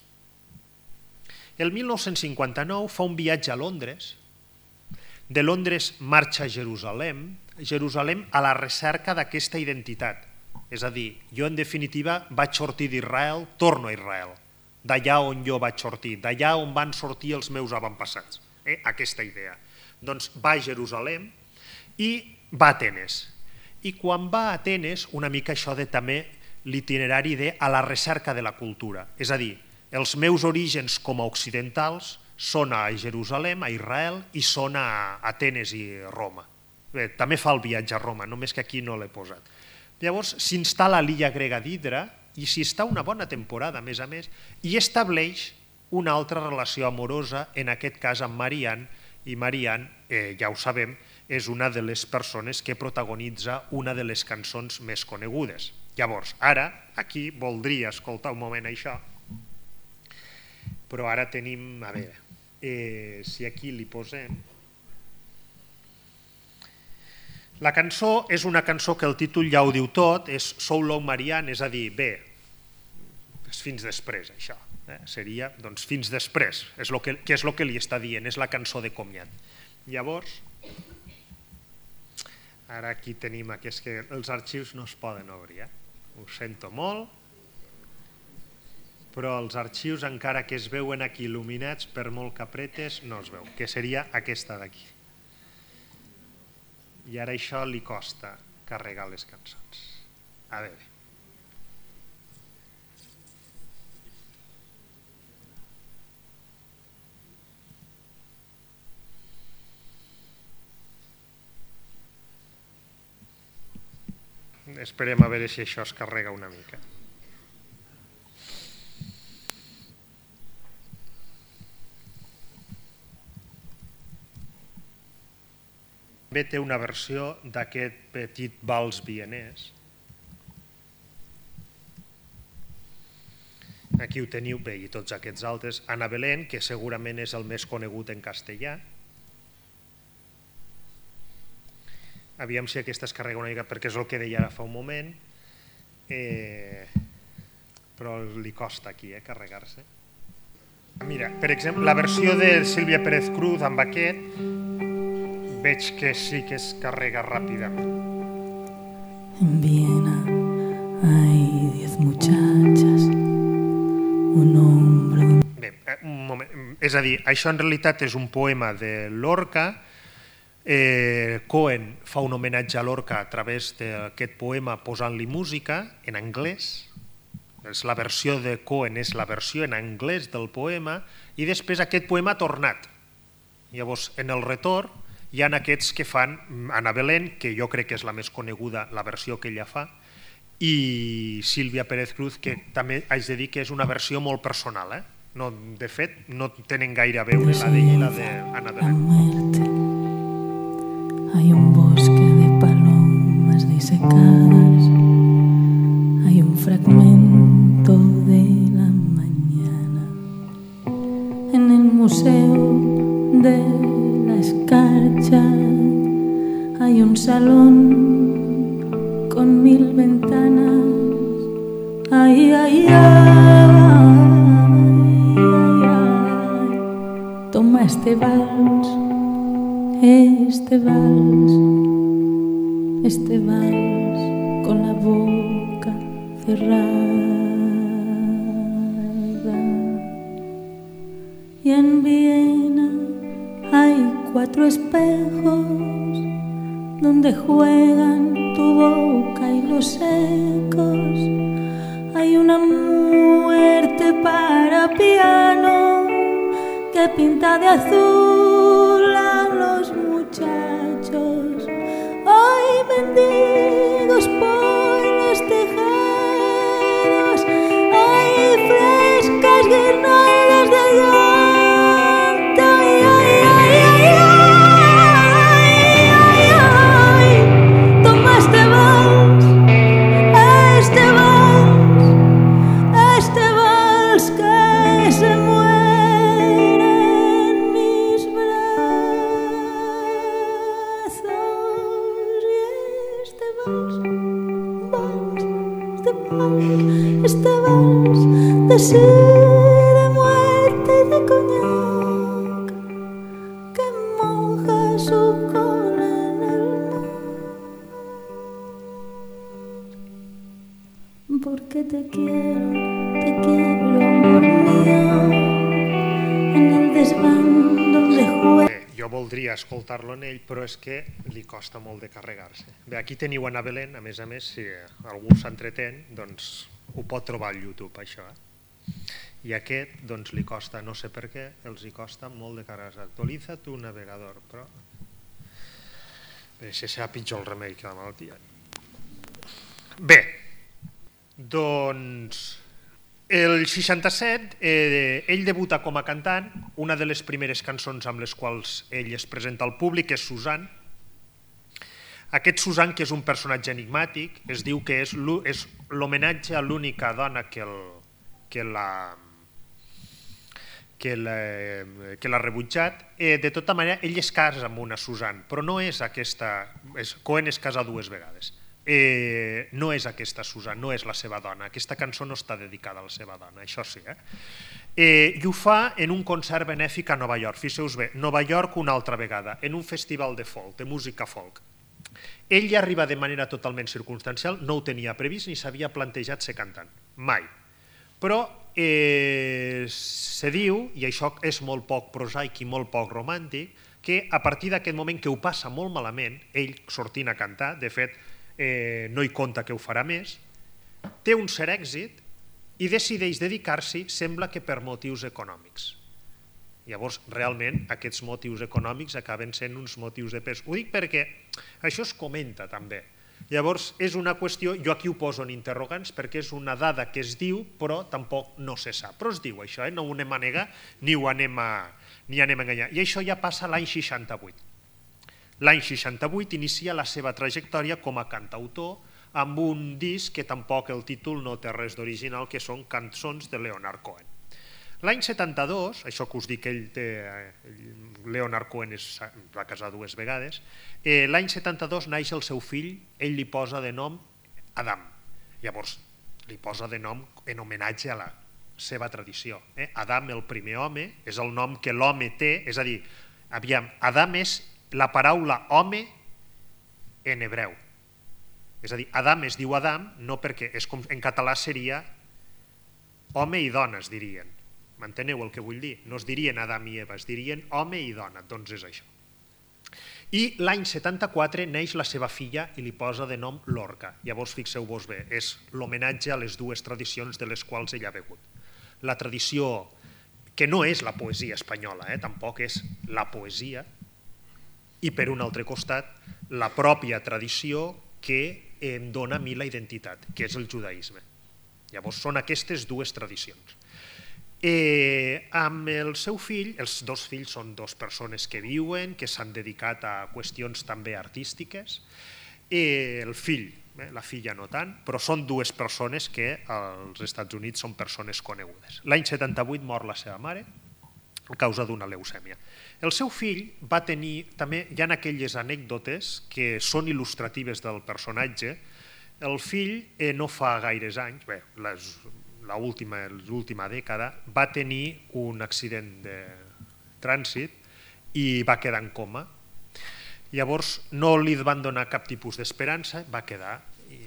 El 1959 fa un viatge a Londres, de Londres marxa a Jerusalem a la recerca d'aquesta identitat. És a dir, jo en definitiva vaig sortir d'Israel, torno a Israel, d'allà on jo vaig sortir, d'allà on van sortir els meus avantpassats. Aquesta idea. Doncs va a Jerusalem i va a Atenes. I quan va a Atenes, una mica això de també l'itinerari de a la recerca de la cultura. És a dir, els meus orígens com a occidentals són a Jerusalem, a Israel, i són a Atenes i Roma. Bé, també fa el viatge a Roma, només que aquí no l'he posat. Llavors s'instal·la a l'illa grega d'Hidra i s'hi està una bona temporada, a més, i estableix una altra relació amorosa, en aquest cas amb Marianne, i Marianne, ja ho sabem, és una de les persones que protagonitza una de les cançons més conegudes. Llavors, ara, aquí voldria escoltar un moment això, però ara tenim, a veure, si aquí li posem... La cançó és una cançó que el títol ja ho diu tot, és So Long Marianne, és a dir, bé, és fins després això, seria doncs fins després, que és el que li està dient, és la cançó de comiat. Llavors, ara aquí tenim, és que els arxius no es poden obrir, ho sento molt, però els arxius, encara que es veuen aquí il·luminats, per molt que apretes, no es veu, que seria aquesta d'aquí. I ara això li costa carregar les cançons. A veure. Esperem a veure si això es carrega una mica. També té una versió d'aquest petit vals vienès. Aquí ho teniu, bé, i tots aquests altres. Ana Belén, que segurament és el més conegut en castellà. Aviam si aquesta es carrega una mica, perquè és el que deia ara fa un moment, però li costa aquí carregar-se. Mira, per exemple, la versió de Sílvia Pérez Cruz amb aquest, veig que sí que es carrega ràpidament. En Viena hay 10 muchachas, un hombre... Bé, un moment, és a dir, això en realitat és un poema de Lorca. Cohen fa un homenatge a Lorca a través d'aquest poema posant-li música en anglès. La versió de Cohen és la versió en anglès del poema i després aquest poema ha tornat. Llavors, en el retorn hi ha aquests que fan Ana Belén, que jo crec que és la més coneguda, la versió que ella fa, i Sílvia Pérez Cruz, que també haig de dir que és una versió molt personal. No, de fet, no tenen gaire a veure la d'ella i la d'Ana Belén. Hay un bosque de palomas disecadas, hay un fragmento de la mañana en el museo de la escarcha, hay un salón con 1000 ventanas, ay, ay, ay, ay, ay, toma este vals, este vals con la boca cerrada. Y en Viena hay 4 espejos donde juegan tu boca y los ecos. Hay una muerte para piano que pinta de azul a los muchachos. Hay mendigos por los tejados, hay frescas guirnaldas de llanta. Toma este vals, este vals que se muere en mis brazos. Y este vals, este vals de sed, de muerte y de coñac que moja su cola en el mar. Porque te quiero, amor mío, en el desván donde juega. Jo voldria escoltar-lo en ell, però és que li costa molt de carregar-se. Bé, aquí teniu Ana Belén, a més, si algú s'entretén, doncs ho pot trobar al YouTube, això. I aquest, doncs, li costa, no sé per què, els hi costa molt de carregar-se. Actualitza tu navegador, però... Bé, si serà pitjor el remei que la malaltia. Bé, doncs... El 67, ell debuta com a cantant. Una de les primeres cançons amb les quals ell es presenta al públic és Suzanne. Aquest Suzanne, que és un personatge enigmàtic, es diu que és l'homenatge a l'única dona que l'ha rebutjat. De tota manera, ell es casa amb una Suzanne, però no és aquesta... Cohen es casa 2 vegades. No és aquesta Suzanne, no és la seva dona. Aquesta cançó no està dedicada a la seva dona, això sí. I ho fa en un concert benèfic a Nova York. Fixeu-vos bé, Nova York una altra vegada, en un festival de folk, de música folk. Ell hi arriba de manera totalment circumstancial, no ho tenia previst ni s'havia plantejat ser cantant, mai. Però se diu, i això és molt poc prosaic i molt poc romàntic, que a partir d'aquest moment que ho passa molt malament, ell sortint a cantar, de fet, no hi compta que ho farà més, té un cert èxit i decideix dedicar-s'hi, sembla que per motius econòmics. Llavors, realment, aquests motius econòmics acaben sent uns motius de pes. Ho dic perquè això es comenta també. Llavors, és una qüestió, jo aquí ho poso en interrogants perquè és una dada que es diu, però tampoc no se sap. Però es diu això, no ho anem a negar ni anem a enganyar. I això ja passa l'any 68. L'any 68 inicia la seva trajectòria com a cantautor amb un disc que tampoc el títol no té res d'original, que són cançons de Leonard Cohen. L'any 72, això que us dic que Leonard Cohen es va casar 2 vegades, l'any 72 naix el seu fill, ell li posa de nom Adam. Llavors li posa de nom en homenatge a la seva tradició. Adam, el primer home, és el nom que l'home té, és a dir, Adam és la paraula home en hebreu. És a dir, Adam es diu Adam, no perquè en català seria home i dona, es dirien. M'enteneu el que vull dir? No es dirien Adam i Eva, es dirien home i dona, doncs és això. I l'any 74 neix la seva filla i li posa de nom Lorca. Llavors fixeu-vos bé, és l'homenatge a les 2 tradicions de les quals ell ha begut. La tradició que no és la poesia espanyola, tampoc és la poesia, i per un altre costat la pròpia tradició que em dona a mi la identitat, que és el judaïsme. Llavors són aquestes 2 tradicions. Amb el seu fill, els 2 fills són 2 persones que viuen, que s'han dedicat a qüestions també artístiques. El fill, la filla no tant, però són 2 persones que als Estats Units són persones conegudes. L'any 78 mor la seva mare a causa d'una leucèmia. El seu fill va tenir, també hi ha aquelles anècdotes que són il·lustratives del personatge. El fill no fa gaires anys, l'última dècada, va tenir un accident de trànsit i va quedar en coma. Llavors no li van donar cap tipus d'esperança, va quedar i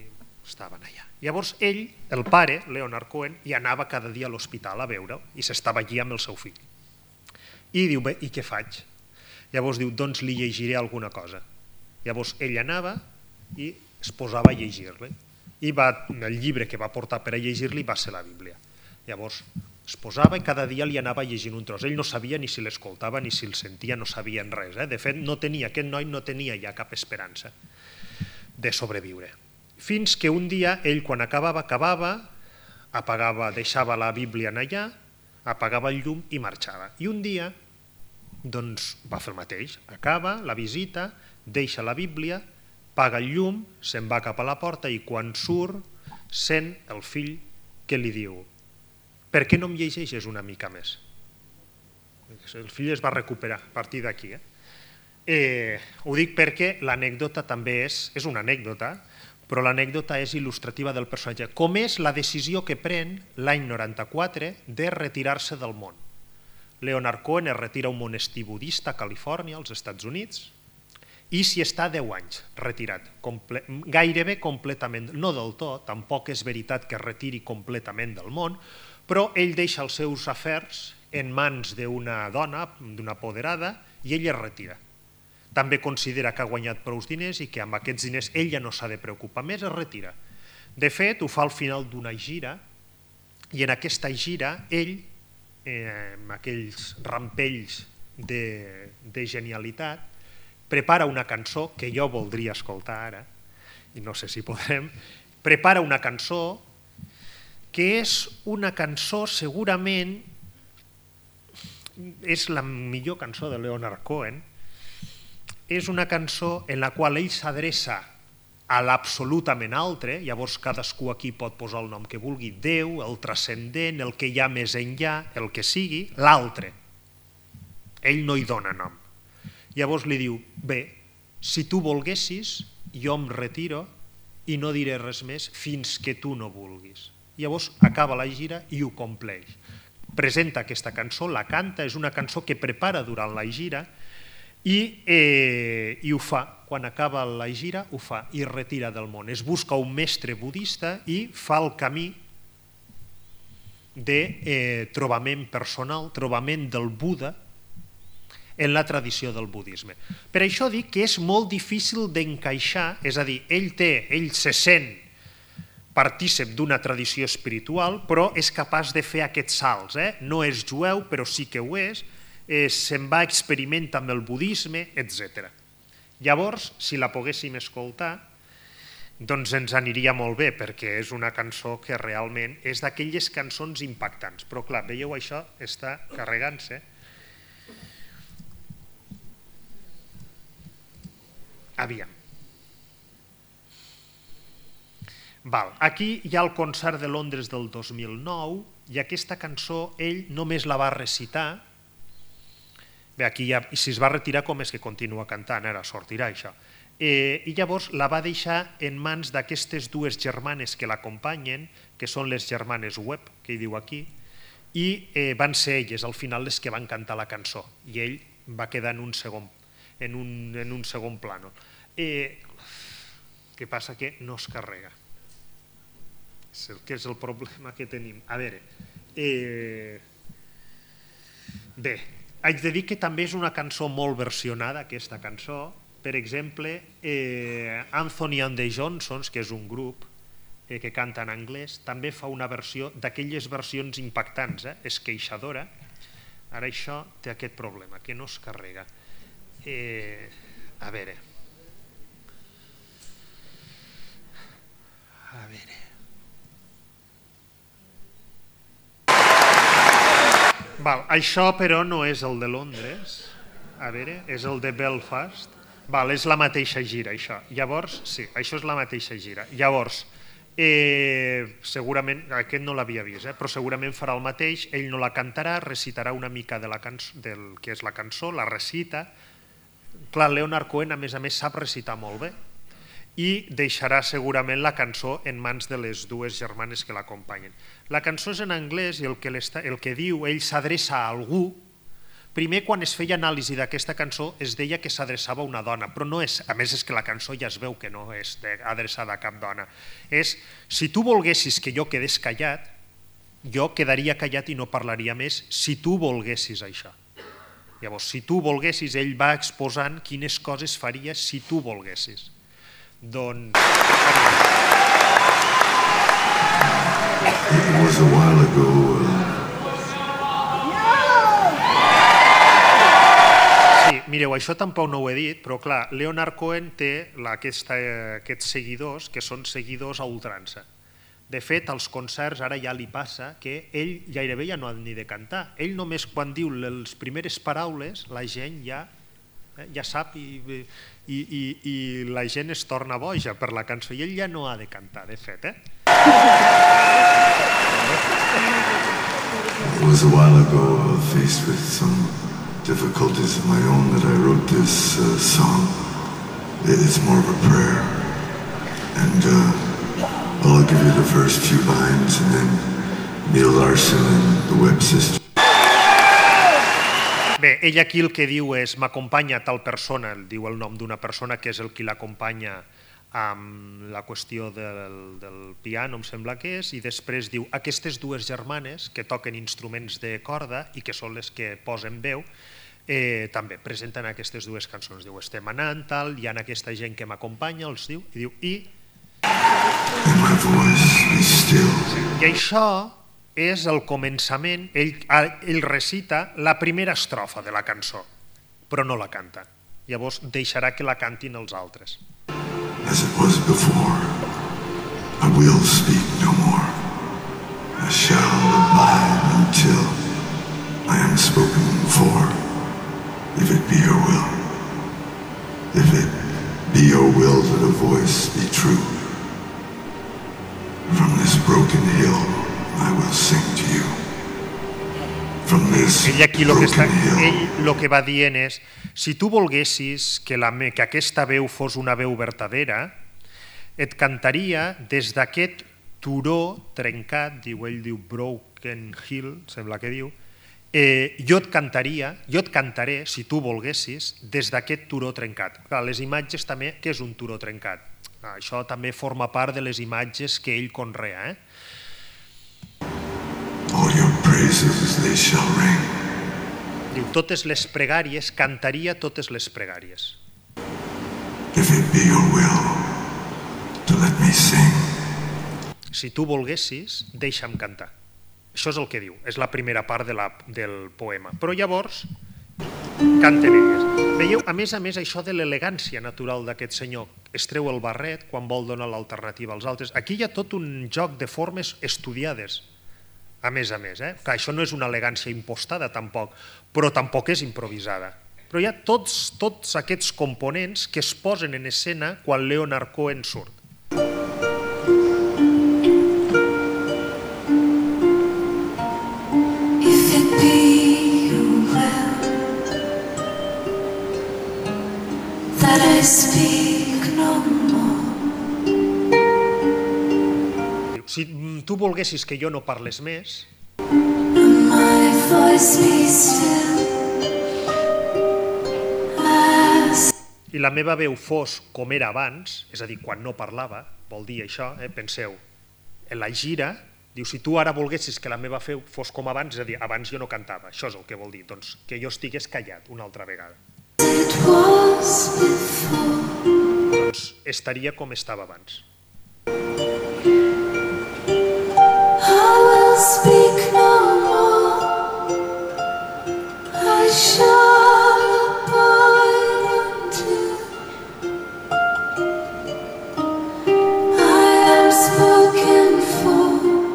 estaven allà. Llavors ell, el pare, Leonard Cohen, hi anava cada dia a l'hospital a veure-ho i s'estava allí amb el seu fill. I diu, bé, i què faig? Llavors diu, doncs li llegiré alguna cosa. Llavors ell anava i es posava a llegir-li. I el llibre que va portar per a llegir-li va ser la Bíblia. Llavors es posava i cada dia li anava llegint un tros. Ell no sabia ni si l'escoltava ni si el sentia, no sabien res. De fet, aquest noi no tenia ja cap esperança de sobreviure. Fins que un dia ell, quan acabava, deixava la Bíblia allà, apagava el llum i marxava. I un dia doncs, va fer el mateix. Acaba la visita, deixa la Bíblia, apaga el llum, se'n va cap a la porta i quan surt sent el fill que li diu: per què no em llegeixes una mica més? El fill es va recuperar a partir d'aquí. Ho dic perquè l'anècdota també és una anècdota, però l'anècdota és il·lustrativa del personatge. Com és la decisió que pren l'any 94 de retirar-se del món. Leonard Cohen es retira a un monestir budista a Califòrnia, als Estats Units, i s'hi està 10 anys retirat, gairebé completament, no del tot, tampoc és veritat que es retiri completament del món, però ell deixa els seus afers en mans d'una dona, d'una apoderada, i ell es retira. També considera que ha guanyat prou diners i que amb aquests diners ell ja no s'ha de preocupar més, es retira. De fet, ho fa al final d'una gira, i en aquesta gira ell, amb aquells rampells de genialitat, prepara una cançó que jo voldria escoltar ara, i no sé si podrem, prepara una cançó que és una cançó segurament, és la millor cançó de Leonard Cohen, és una cançó en la qual ell s'adreça a l'absolutament altre, llavors cadascú aquí pot posar el nom que vulgui, Déu, el transcendent, el que hi ha més enllà, el que sigui, l'altre. Ell no hi dona nom. Llavors li diu, bé, si tu volguessis, jo em retiro i no diré res més fins que tu no vulguis. Llavors acaba la gira i ho compleix. Presenta aquesta cançó, la canta, és una cançó que prepara durant la gira i ho fa. Quan acaba la gira ho fa i es retira del món. Es busca un mestre budista i fa el camí de trobament personal, trobament del Buda en la tradició del budisme. Per això dic que és molt difícil d'encaixar, és a dir, ell se sent partícip d'una tradició espiritual, però és capaç de fer aquests salts. No és jueu, però sí que ho és, se'n va experimentar amb el budisme, etc. Llavors, si la poguéssim escoltar, doncs ens aniria molt bé, perquè és una cançó que realment és d'aquelles cançons impactants. Però clar, veieu, això està carregant-se. Aviam. Aquí hi ha el concert de Londres del 2009 i aquesta cançó ell només la va recitar. Bé, aquí ja, si es va retirar, com és que continua cantant? Ara sortirà això. I llavors la va deixar en mans d'aquestes dues germanes que l'acompanyen, que són les germanes Webb, que hi diu aquí, i van ser elles al final les que van cantar la cançó i ell va quedar en un segon plànol. Què passa? Que no es carrega. Que és el problema que tenim. A veure, bé, haig de dir que també és una cançó molt versionada, aquesta cançó. Per exemple, Anthony and the Johnsons, que és un grup que canta en anglès, també fa una versió d'aquelles versions impactants, esqueixadora. Ara això té aquest problema, que no es carrega. A veure. Això, però, no és el de Londres. A veure, és el de Belfast. És la mateixa gira, això. Llavors, sí, això és la mateixa gira. Llavors, segurament, aquest no l'havia vist, però segurament farà el mateix, ell no la cantarà, recitarà una mica del que és la cançó, la recita. Clar, Leonard Cohen, a més, sap recitar molt bé i deixarà segurament la cançó en mans de les dues germanes que l'acompanyen. La cançó és en anglès i el que diu, ell s'adreça a algú, primer, quan es feia anàlisi d'aquesta cançó, es deia que s'adreçava a una dona, però no és, a més és que la cançó ja es veu que no és adreçada a cap dona. És, si tu volguessis que jo quedés callat, jo quedaria callat i no parlaria més si tu volguessis això. Llavors, si tu volguessis, ell va exposant quines coses faries si tu volguessis. Doncs... It was a while ago. Sí, mireu, això tampoc no ho he dit, però clar, Leonard Cohen té aquests seguidors que són seguidors a ultrança. De fet, als concerts ara ja li passa que ell gairebé ja no ha ni de cantar. Ell només quan diu les primeres paraules, la gent ja sap i la gent es torna boja per la cançó i ell ja no ha de cantar, de fet. It was a while ago, faced with some difficulties of my own, that I wrote this song. It's more of a prayer, and I'll give you the first few lines, and then Neil Larson and the Webb Sisters. Bé, ell aquí el que diu és m'acompanya tal persona, diu el nom d'una persona que és el qui l'acompanya amb la qüestió del piano, em sembla que és, i després diu aquestes dues germanes que toquen instruments de corda i que són les que posen veu, també presenten aquestes dues cançons. Diu, estem anant, tal, hi ha aquesta gent que m'acompanya, els diu, i diu, i això és el començament, ell recita la primera estrofa de la cançó, però no la canta. Llavors deixarà que la cantin els altres. As it was before, I will speak no more. I shall abide until I am spoken for, if it be your will. If it be your will that a voice be true, from this broken hill I will sing to you. From this broken hill. Ell el que va dient és, si tu volguessis que aquesta veu fos una veu vertadera, et cantaria des d'aquest turó trencat, ell diu Broken Hill, sembla que diu, jo et cantaré, si tu volguessis, des d'aquest turó trencat. Clar, les imatges també, què és un turó trencat? Això també forma part de les imatges que ell conrea. All your praises they shall ring. Diu, totes les pregàries, cantaria totes les pregàries. If it be your will to let me sing. Si tu volguessis, deixa'm cantar. Això és el que diu, és la primera part del poema. Però llavors, canten elles. Veieu, a més, això de l'elegància natural d'aquest senyor, es treu el barret quan vol donar l'alternativa als altres. Aquí hi ha tot un joc de formes estudiades, a més, que això no és una elegància impostada tampoc, però tampoc és improvisada. Però hi ha tots aquests components que es posen en escena quan Leonard Cohen surt. That I speak no more. Si tu volguessis que jo no parlés més, My voice be still as i la meva veu fos com era abans, és a dir, quan no parlava, vol dir això, penseu, en la gira, diu, si tu ara volguessis que la meva veu fos com abans, és a dir, abans jo no cantava, això és el que vol dir, doncs que jo estigués callat una altra vegada. it was before. Doncs estaria com estava abans. I will speak no more. I shall abide until I am spoken for.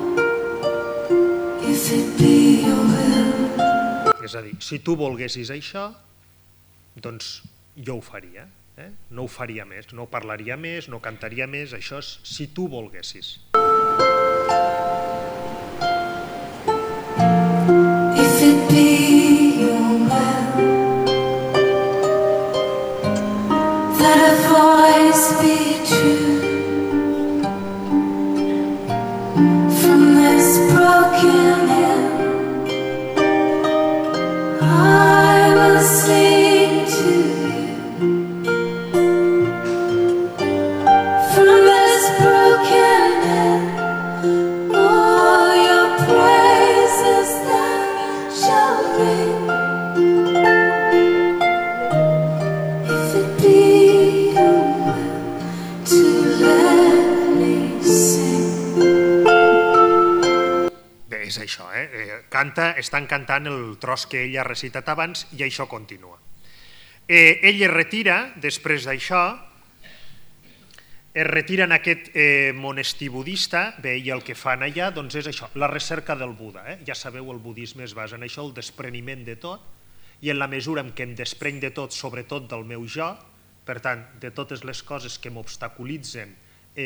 If it be your will. És a dir, si tu volguessis això, doncs jo ho faria. No ho faria més, no parlaria més, no cantaria més, això és si tu volguessis. If it be your will that a voice be true from this broken hill I sing to you from this broken head. All your praises that shall ring. If it be your will to let me sing. Bé, és això, estan cantant el tros que ell ha recitat abans i això continua. Ell es retira, després d'això, es retira en aquest monestir budista, bé, i el que fan allà doncs és això, la recerca del Buda. Ja sabeu, el budisme es basa en això, el despreniment de tot, i en la mesura en què em desprenc de tot, sobretot del meu jo, per tant, de totes les coses que m'obstaculitzen,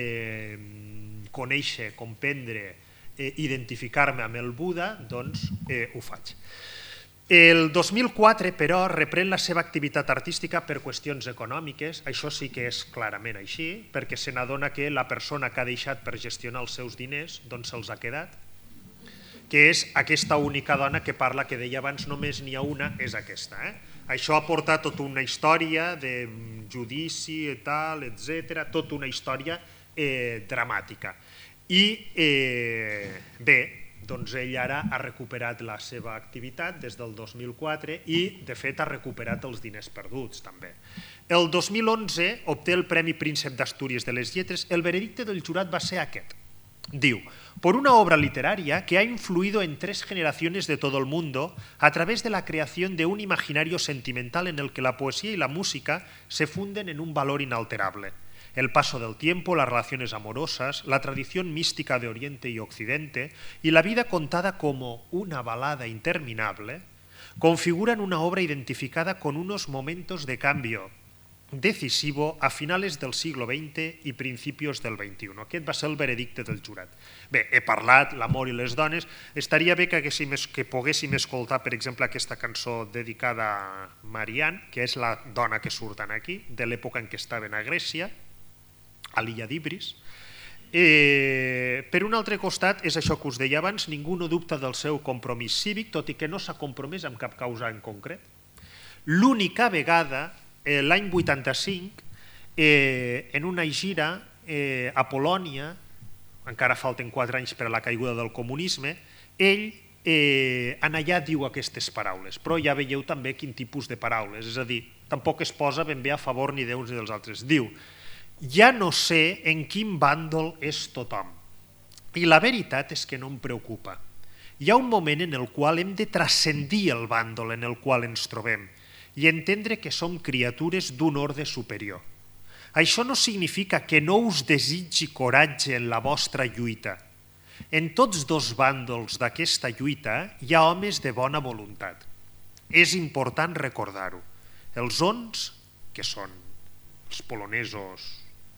conèixer, comprendre, identificar-me amb el Buda, doncs ho faig. El 2004, però, reprèn la seva activitat artística per qüestions econòmiques, això sí que és clarament així, perquè se n'adona que la persona que ha deixat per gestionar els seus diners, doncs se'ls ha quedat, que és aquesta única dona que parla, que deia abans només n'hi ha una, és aquesta. Això ha portat tota una història de judici i tal, etc., tota una història dramàtica. I bé, doncs ell ara ha recuperat la seva activitat des del 2004 i, de fet, ha recuperat els diners perduts, també. El 2011 obté el Premi Príncep d'Astúries de les Lletres. El veredicte del jurat va ser aquest. Diu, por una obra literaria que ha influido en 3 generaciones de todo el mundo a través de la creación de un imaginario sentimental en el que la poesía y la música se funden en un valor inalterable. El paso del tiempo, las relaciones amorosas, la tradición mística de Oriente y Occidente y la vida contada como una balada interminable configuran una obra identificada con unos momentos de cambio decisivo a finales del siglo XX i principios del XXI. Aquest va ser el veredicte del jurat. Bé, he parlat, l'amor i les dones. Estaria bé que poguéssim escoltar, per exemple, aquesta cançó dedicada a Marianne, que és la dona que surten aquí, de l'època en què estaven a Grècia, a l'illa d'Ibris. Per un altre costat, és això que us deia abans, ningú no dubta del seu compromís cívic, tot i que no s'ha compromès amb cap causa en concret. L'única vegada, l'any 85, en una gira a Polònia, encara falten 4 anys per a la caiguda del comunisme, ell en allà diu aquestes paraules, però ja veieu també quin tipus de paraules, és a dir, tampoc es posa ben bé a favor ni d'uns ni dels altres. Diu, ja no sé en quin bàndol és tothom, i la veritat és que no em preocupa. Hi ha un moment en el qual hem de transcendir el bàndol en el qual ens trobem i entendre que som criatures d'un ordre superior. Això no significa que no us desitgi coratge en la vostra lluita. En tots 2 bàndols d'aquesta lluita hi ha homes de bona voluntat. És important recordar-ho. Els uns, que són els polonesos,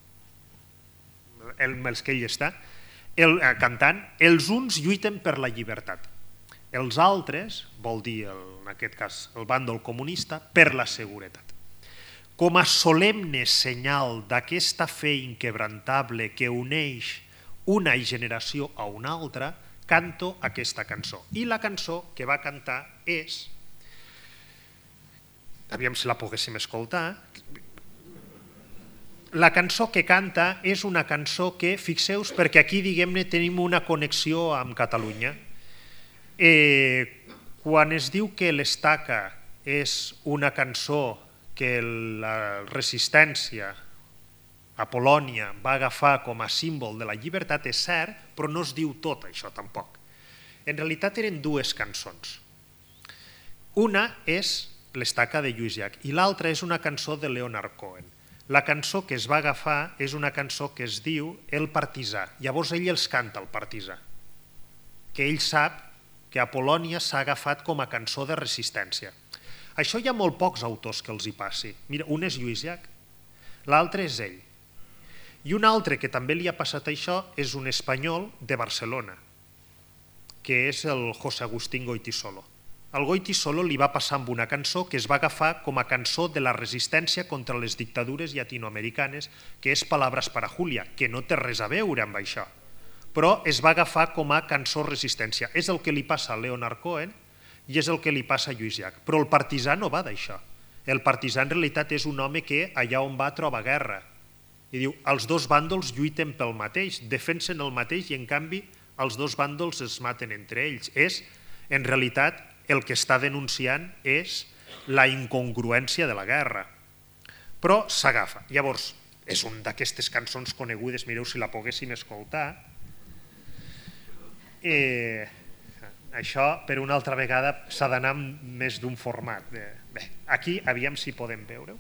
els que ell està cantant, els uns lluiten per la llibertat. Els altres, vol dir en aquest cas el bàndol comunista, per la seguretat. Com a solemne senyal d'aquesta fe inquebrantable que uneix una generació a una altra, canto aquesta cançó. I la cançó que va cantar és, aviam si la poguéssim escoltar, la cançó que canta és una cançó que, fixeu-vos, perquè aquí, diguem-ne, tenim una connexió amb Catalunya. Quan es diu que l'Estaca és una cançó que la resistència a Polònia va agafar com a símbol de la llibertat, és cert, però no es diu tot això tampoc. En realitat eren 2 cançons. Una és l'Estaca de Lluís Llach i l'altra és una cançó de Leonard Cohen. La cançó que es va agafar és una cançó que es diu El partisà. Llavors ell els canta el partisà, que ell sap que a Polònia s'ha agafat com a cançó de resistència. Això hi ha molt pocs autors que els hi passi. Mira, un és Lluís Llach, l'altre és ell. I un altre que també li ha passat això és un espanyol de Barcelona, que és el José Agustín Goytisolo. Al Goytisolo li va passar amb una cançó que es va agafar com a cançó de la resistència contra les dictadures llatinoamericanes, que és Palabras para Julia, que no té res a veure amb això, però es va agafar com a cançó resistència. És el que li passa a Leonard Cohen i és el que li passa a Lluís Llach. Però el partisà no va d'això. El partisà en realitat és un home que allà on va troba guerra. I diu, els dos bàndols lluiten pel mateix, defensen el mateix i en canvi els dos bàndols es maten entre ells. En realitat, el que està denunciant és la incongruència de la guerra. Però s'agafa. Llavors, és una d'aquestes cançons conegudes, mireu si la poguéssim escoltar. Això, per una altra vegada, s'ha d'anar amb més d'un format. Bé, aquí, aviam si podem veure-ho.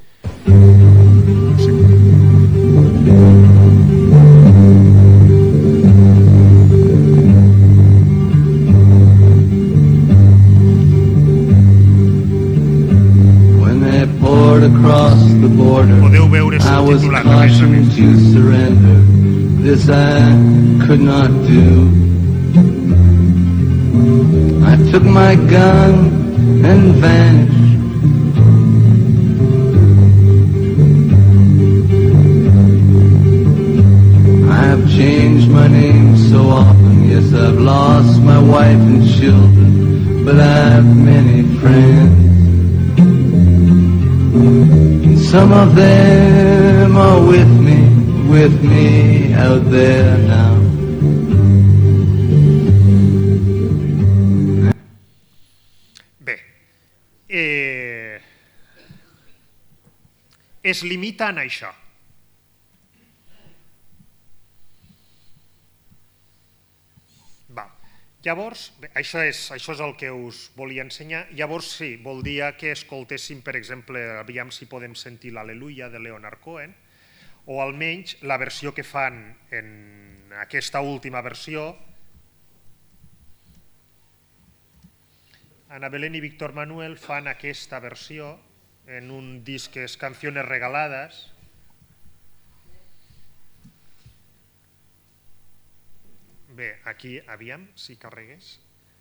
Podeu veure subtitulat, a més a més. This I could not do. I took my gun and vanished. I have changed my name so often. Yes, I've lost my wife and children, but I have many friends. And some of them are with me out there now. Es limita en això. Llavors, això és el que us volia ensenyar. Llavors, sí, voldria que escoltéssim, per exemple, aviam si podem sentir l'Al·leluia de Leonard Cohen, o almenys la versió que fan en aquesta última versió. Ana Belén i Víctor Manuel fan aquesta versió en un disc que és Canciones Regaladas. Bé, aquí, aviam, si carregués.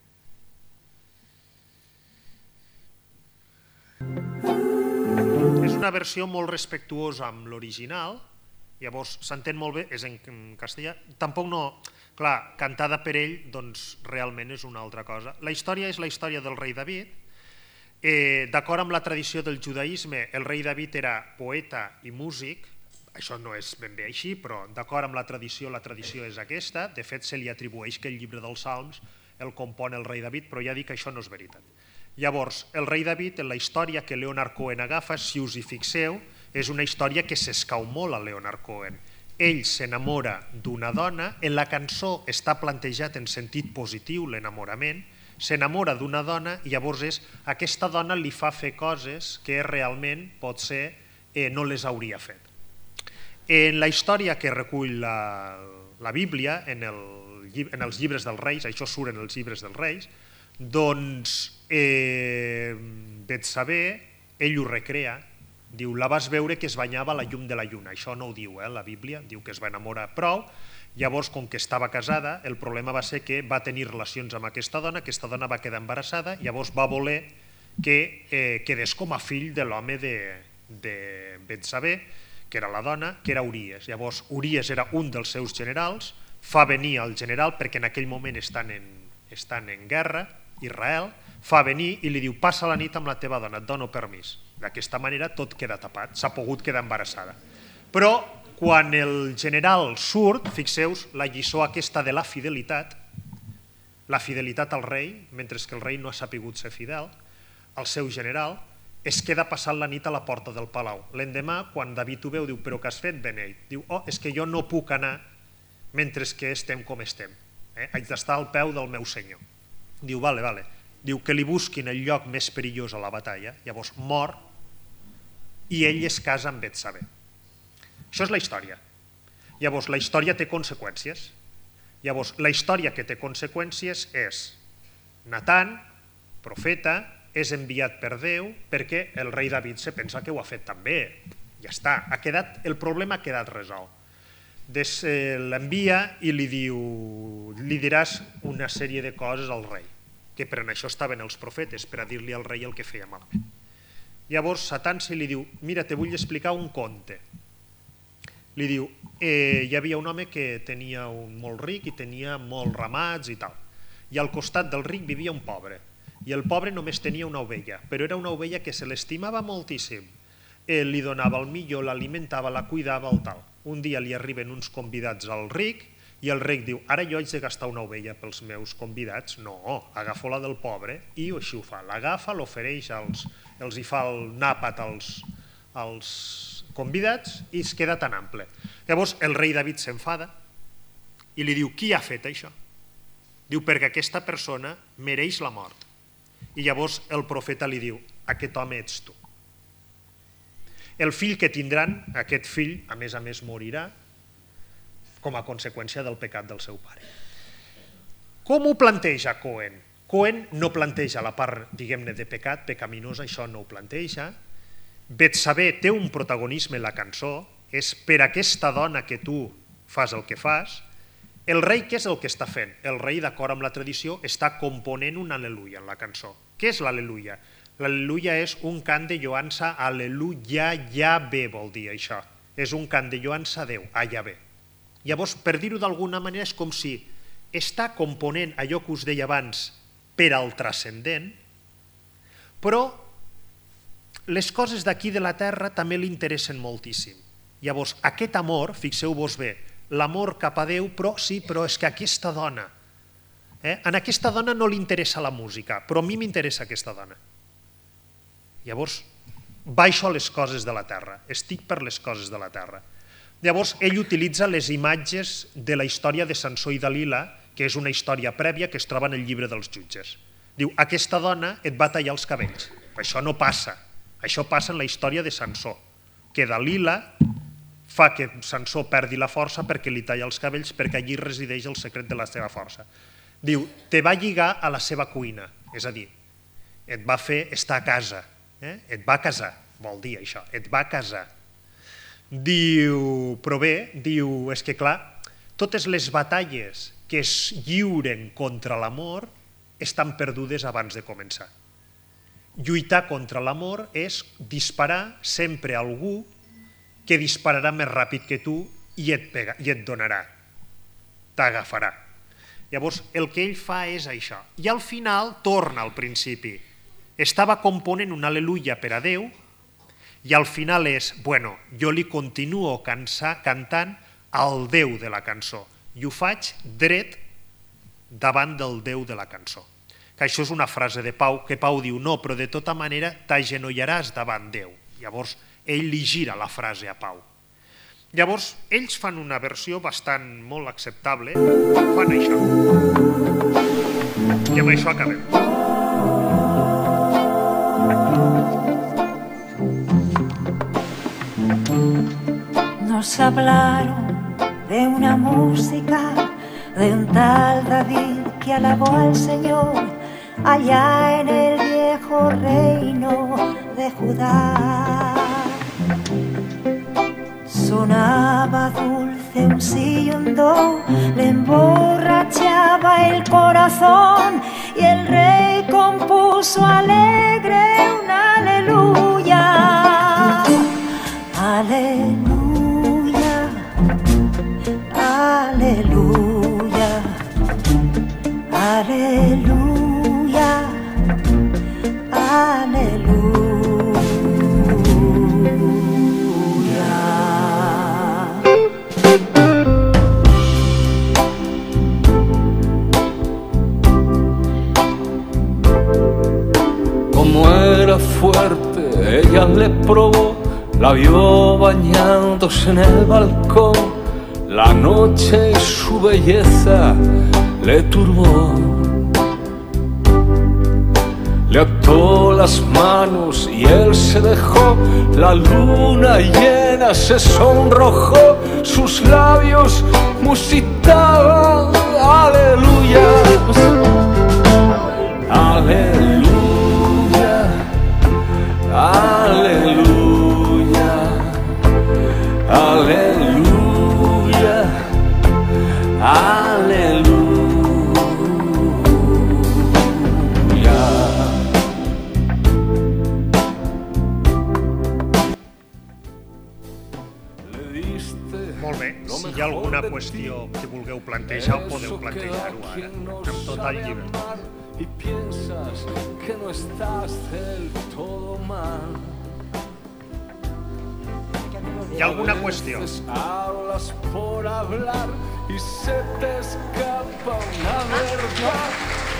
És una versió molt respectuosa amb l'original, llavors s'entén molt bé, és en castellà, tampoc no, clar, cantada per ell, doncs realment és una altra cosa. La història és la història del rei David. D'acord amb la tradició del judaïsme, el rei David era poeta i músic. Això no és ben bé així, però d'acord amb la tradició és aquesta. De fet, se li atribueix que el llibre dels Salms el compon el rei David, però ja dic que això no és veritat. Llavors, el rei David, en la història que Leonard Cohen agafa, si us hi fixeu, és una història que s'escau molt a Leonard Cohen. Ell s'enamora d'una dona, en la cançó està plantejat en sentit positiu l'enamorament, s'enamora d'una dona i llavors aquesta dona li fa fer coses que realment potser no les hauria fet. En la història que recull la Bíblia, en els llibres dels reis, això surt en els llibres dels reis, doncs Betsabé, ell ho recrea, diu, la vas veure que es banyava a la llum de la lluna, això no ho diu la Bíblia, diu que es va enamorar prou, llavors com que estava casada, el problema va ser que va tenir relacions amb aquesta dona va quedar embarassada, llavors va voler que quedés com a fill de l'home de Betsabé, que era la dona, que era Uries. Llavors, Uries era un dels seus generals, fa venir el general, perquè en aquell moment estan en guerra, Israel, fa venir i li diu, passa la nit amb la teva dona, et dono permís. D'aquesta manera tot queda tapat, s'ha pogut quedar embarassada. Però quan el general surt, fixeu-vos la lliçó aquesta de la fidelitat al rei, mentre que el rei no ha sapigut ser fidel, al seu general, es queda passant la nit a la porta del palau. L'endemà, quan David ho veu, diu, però què has fet, Beneit? Diu, és que jo no puc anar mentre que estem com estem. Haig d'estar al peu del meu senyor. Diu, vale. Diu que li busquin el lloc més perillós a la batalla, llavors mor i ell es casa amb Betsabé. Això és la història. Llavors, la història té conseqüències. Llavors, la història que té conseqüències és Natan, profeta, és enviat per Déu perquè el rei David se pensa que ho ha fet també. Ja està, el problema ha quedat resolt. L'envia i li diu, li diràs una sèrie de coses al rei, que per això estaven els profetes, per a dir-li al rei el que feia malament. Llavors Satan se li diu, mira, te vull explicar un conte. Li diu, hi havia un home que tenia molt ric i tenia molts ramats i tal, i al costat del ric vivia un pobre. i el pobre només tenia una ovella, però era una ovella que se l'estimava moltíssim. Li donava el millor, l'alimentava, la cuidava, el tal. Un dia li arriben uns convidats al ric i el ric diu, ara jo haig de gastar una ovella pels meus convidats. No, agafo la del pobre i així ho fa. L'agafa, l'ofereix, els hi fa el nàpat als convidats i es queda tan ample. Llavors el rei David s'enfada i li diu, qui ha fet això? Diu, perquè aquesta persona mereix la mort. I llavors el profeta li diu, aquest home ets tu. El fill que tindran, aquest fill, a més, morirà com a conseqüència del pecat del seu pare. Com ho planteja Cohen? Cohen no planteja la part, diguem-ne, de pecat, pecaminosa, això no ho planteja. Betsabé té un protagonisme en la cançó, és per aquesta dona que tu fas el que fas. El rei què és el que està fent? El rei, d'acord amb la tradició, està component un al·leluia en la cançó. Què és l'al·leluia? L'al·leluia és un cant de lloança, al·leluia, Yahvé vol dir això. És un cant de lloança a Déu, a Yahvé. Llavors, per dir-ho d'alguna manera, és com si està component allò que us deia abans per al transcendent, però les coses d'aquí de la terra també li interessen moltíssim. Llavors, aquest amor, fixeu-vos bé, l'amor cap a Déu, però sí, però és que aquesta dona, en aquesta dona no li interessa la música, però a mi m'interessa aquesta dona. Llavors, baixo a les coses de la terra, estic per les coses de la terra. Llavors, ell utilitza les imatges de la història de Sansó i Dalila, que és una història prèvia que es troba en el llibre dels jutges. Diu, aquesta dona et va tallar els cabells. Això no passa. Això passa en la història de Sansó, que Dalila fa que Sansó perdi la força perquè li talla els cabells, perquè allí resideix el secret de la seva força. Diu, te va lligar a la seva cuina, és a dir, et va fer estar a casa, et va casar, vol dir això, et va casar. Diu, però bé, diu, és que clar, totes les batalles que es lliuren contra l'amor estan perdudes abans de començar. Lluitar contra l'amor és disparar sempre a algú que dispararà més ràpid que tu i et donarà, t'agafarà. Llavors, el que ell fa és això. I al final torna al principi. Estava component un al·leluia per a Déu i al final és, bueno, jo li continuo cantant al Déu de la cançó i ho faig dret davant del Déu de la cançó. Que això és una frase de Pau, que Pau diu, no, però de tota manera t'agenollaràs davant Déu. Llavors, ell li gira la frase a Pau. Llavors, ells fan una versió bastant molt acceptable, fan això. I amb això acabem. Nos hablaron de una música, de un tal David que alabó al Señor allá en el viejo reino de Judá. Sonaba dulce un sí y un do, le emborrachaba el corazón y el rey compuso alegre un aleluya. Aleluya, aleluya, aleluya, aleluya. Como era fuerte, ella le probó, la vio bañándose en el balcón. La noche y su belleza le turbó. Le ató las manos y él se dejó. La luna llena se sonrojó. Sus labios musitaban aleluyas. Aleluya, aleluya, aleluya, aleluya. Molt bé, si hi ha alguna qüestió que vulgueu plantejar, podeu plantejar-ho ara, amb total llibertat. y piensas que no estás del todo mal. ¿Hi ha alguna qüestió? Hablas por hablar y se te escapa una verdad.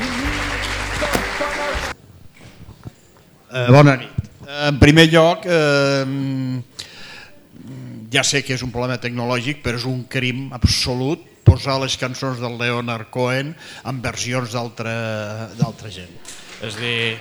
Bona nit. En primer lloc, ja sé que és un problema tecnològic, però és un crim absolut posar les cançons del Leonard Cohen en versions d'altra gent. És a dir,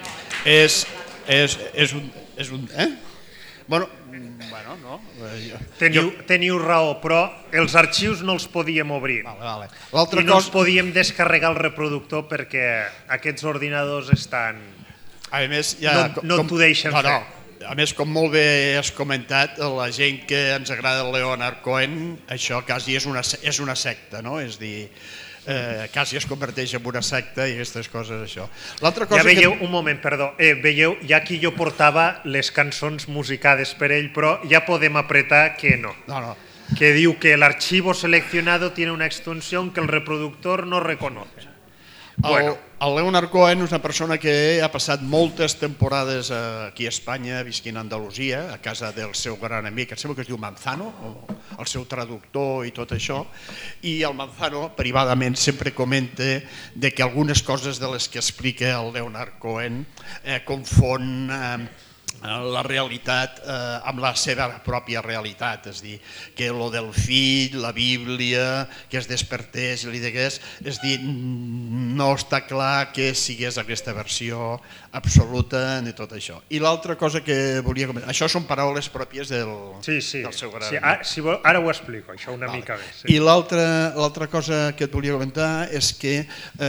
és un... Bueno, no. Teniu raó, però els arxius no els podíem obrir. I no els podíem descarregar al reproductor perquè aquests ordinadors estan... A més, no t'ho deixen fer. A més, com molt bé has comentat, la gent que ens agrada el Leonard Cohen, això quasi és una secta, no? És a dir, quasi es converteix en una secta i aquestes coses, això. Ja veieu, un moment, perdó, veieu, ja aquí jo portava les cançons musicades per ell, però ja podem apretar que no. Que diu que el archivo seleccionado tiene una extensión que el reproductor no reconoce. El Leonard Cohen és una persona que ha passat moltes temporades aquí a Espanya, visquint a Andalusia, a casa del seu gran amic, em sembla que es diu Manzano, el seu traductor i tot això, i el Manzano privadament sempre comenta que algunes coses de les que explica el Leonard Cohen confon la realitat amb la seva pròpia realitat, és a dir, que lo del fill, la Bíblia, que es despertés i li digués, és a dir, no està clar que sigués aquesta versió absoluta ni tot això. I l'altra cosa que volia comentar, això són paraules pròpies del seu gran amic. Ara ho explico, això una mica més. I l'altra cosa que et volia comentar és que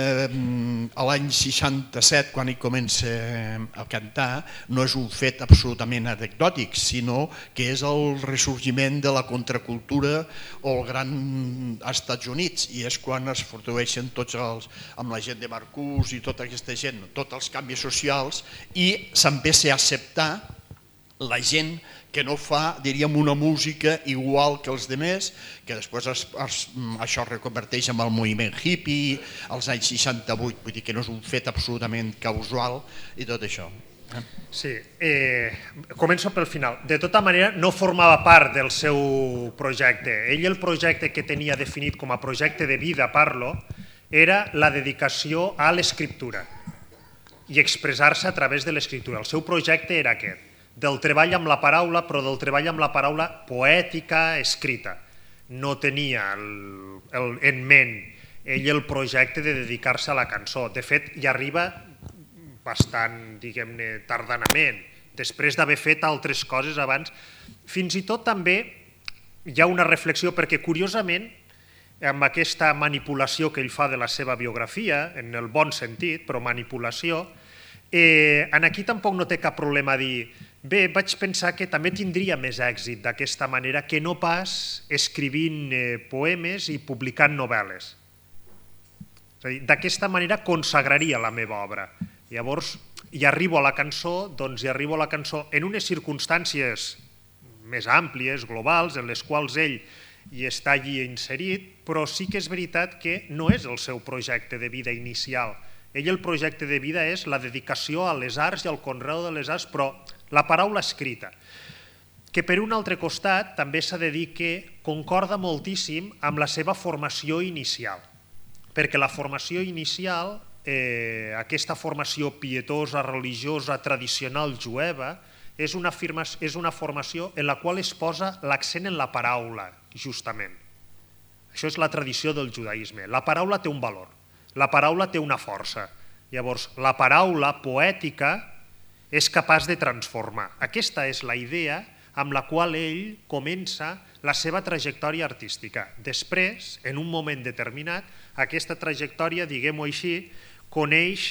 l'any 67, quan ell comença a cantar, no és un fet absolutament anecdòtic, sinó que és el ressorgiment de la contracultura o el gran als Estats Units, i és quan es produeixen tots els, amb la gent de Marcus i tota aquesta gent, tots els canvis socials, i s'empieza a acceptar la gent que no fa, diríem, una música igual que els demés, que després això es reconverteix en el moviment hippie als anys 68, vull dir que no és un fet absolutament causal i tot això. Sí, començo pel final. De tota manera, no formava part del seu projecte. Ell el projecte que tenia definit com a projecte de vida, parlo, era la dedicació a l'escriptura i expressar-se a través de l'escriptura. El seu projecte era aquest, del treball amb la paraula, però del treball amb la paraula poètica escrita. No tenia en ment ell el projecte de dedicar-se a la cançó. De fet, hi arriba bastant, diguem-ne, tardanament, després d'haver fet altres coses abans. Fins i tot també hi ha una reflexió, perquè curiosament, amb aquesta manipulació que ell fa de la seva biografia, en el bon sentit, però manipulació, aquí tampoc no té cap problema a dir bé, vaig pensar que també tindria més èxit d'aquesta manera que no pas escrivint poemes i publicant novel·les. És a dir, d'aquesta manera consagraria la meva obra. Llavors, hi arribo a la cançó, doncs hi arribo a la cançó en unes circumstàncies més àmplies, globals, en les quals ell hi està allí inserit, però sí que és veritat que no és el seu projecte de vida inicial. Ell el projecte de vida és la dedicació a les arts i al conreu de les arts, però la paraula escrita, que per un altre costat també s'ha de dir que concorda moltíssim amb la seva formació inicial, perquè la formació inicial, aquesta formació pietosa, religiosa, tradicional jueva, és una formació en la qual es posa l'accent en la paraula, justament. Això és la tradició del judaïsme. La paraula té un valor, la paraula té una força. Llavors, la paraula poètica és capaç de transformar. Aquesta és la idea amb la qual ell comença la seva trajectòria artística. Després, en un moment determinat, aquesta trajectòria, diguem-ho així, coneix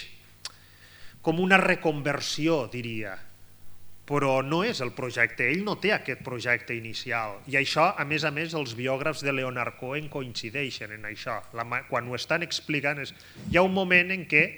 com una reconversió, diria, però no és el projecte, ell no té aquest projecte inicial, i això, a més, els biògrafs de Leonard Cohen coincideixen en això. Quan ho estan explicant, hi ha un moment en què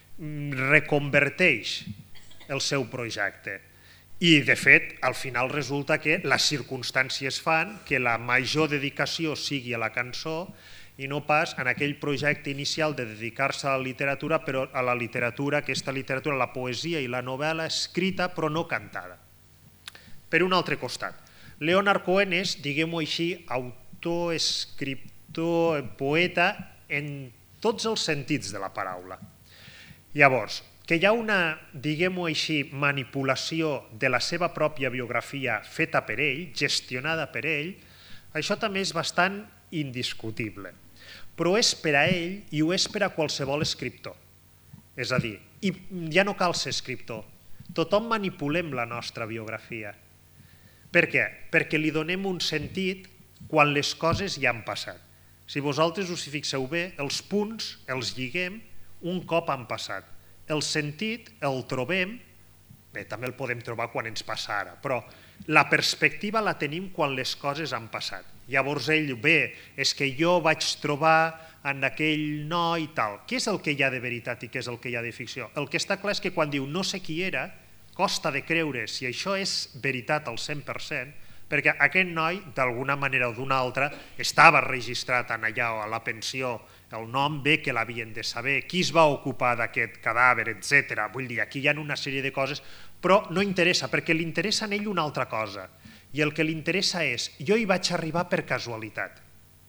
reconverteix el seu projecte, i de fet, al final resulta que les circumstàncies fan que la major dedicació sigui a la cançó i no pas en aquell projecte inicial de dedicar-se a la literatura, però a la literatura, aquesta literatura, la poesia i la novel·la escrita però no cantada. Per un altre costat, Leonard Cohen és, diguem-ho així, autor, escriptor, poeta en tots els sentits de la paraula. Llavors, que hi ha una, diguem-ho així, manipulació de la seva pròpia biografia feta per ell, gestionada per ell, això també és bastant indiscutible. Però és per a ell i ho és per a qualsevol escriptor. És a dir, i ja no cal ser escriptor, tothom manipulem la nostra biografia. Per què? Perquè li donem un sentit quan les coses ja han passat. Si vosaltres us hi fixeu bé, els punts els lliguem un cop han passat. El sentit el trobem, bé, també el podem trobar quan ens passa ara, però la perspectiva la tenim quan les coses han passat. Llavors ell, bé, és que jo vaig trobar en aquell noi i tal. Què és el que hi ha de veritat i què és el que hi ha de ficció? El que està clar és que quan diu no sé qui era, costa de creure si això és veritat al 100%, perquè aquest noi, d'alguna manera o d'una altra, estava registrat allà a la pensió, el nom bé que l'havien de saber, qui es va ocupar d'aquest cadàver, etc. Vull dir, aquí hi ha una sèrie de coses, però no interessa, perquè li interessa a ell una altra cosa, i el que li interessa és, jo hi vaig arribar per casualitat.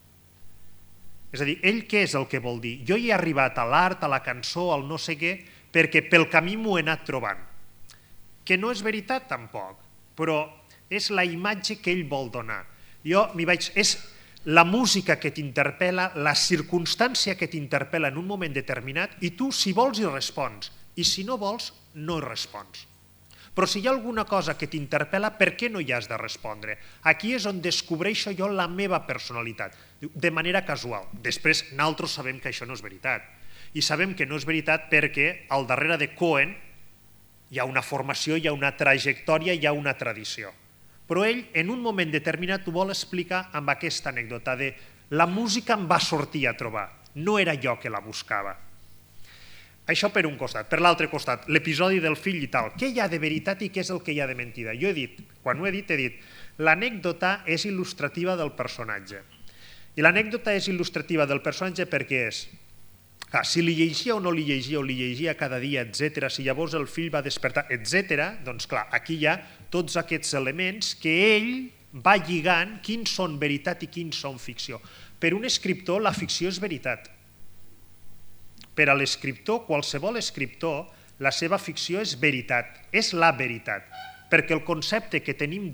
És a dir, ell què és el que vol dir? Jo hi he arribat a l'art, a la cançó, al no sé què, perquè pel camí m'ho he anat trobant. Que no és veritat tampoc, però és la imatge que ell vol donar. És la música que t'interpel·la, la circumstància que t'interpel·la en un moment determinat, i tu, si vols, hi respons, i si no vols, no hi respons. Però si hi ha alguna cosa que t'interpel·la, per què no hi has de respondre? Aquí és on descobreixo jo la meva personalitat, de manera casual. Després, nosaltres sabem que això no és veritat. I sabem que no és veritat perquè al darrere de Cohen hi ha una formació, hi ha una trajectòria, hi ha una tradició. Però ell, en un moment determinat, ho vol explicar amb aquesta anècdota de la música em va sortir a trobar, no era jo que la buscava. Això per un costat. Per l'altre costat, l'episodi del fill i tal. Què hi ha de veritat i què és el que hi ha de mentida? Jo he dit, quan ho he dit, l'anècdota és il·lustrativa del personatge. I l'anècdota és il·lustrativa del personatge perquè és, si li llegia o no li llegia, o li llegia cada dia, etc., si llavors el fill va despertar, etc., doncs clar, aquí hi ha tots aquests elements que ell va lligant quins són veritat i quins són ficció. Per un escriptor, la ficció és veritat. Per a l'escriptor, qualsevol escriptor, la seva ficció és veritat, és la veritat, perquè el concepte que tenim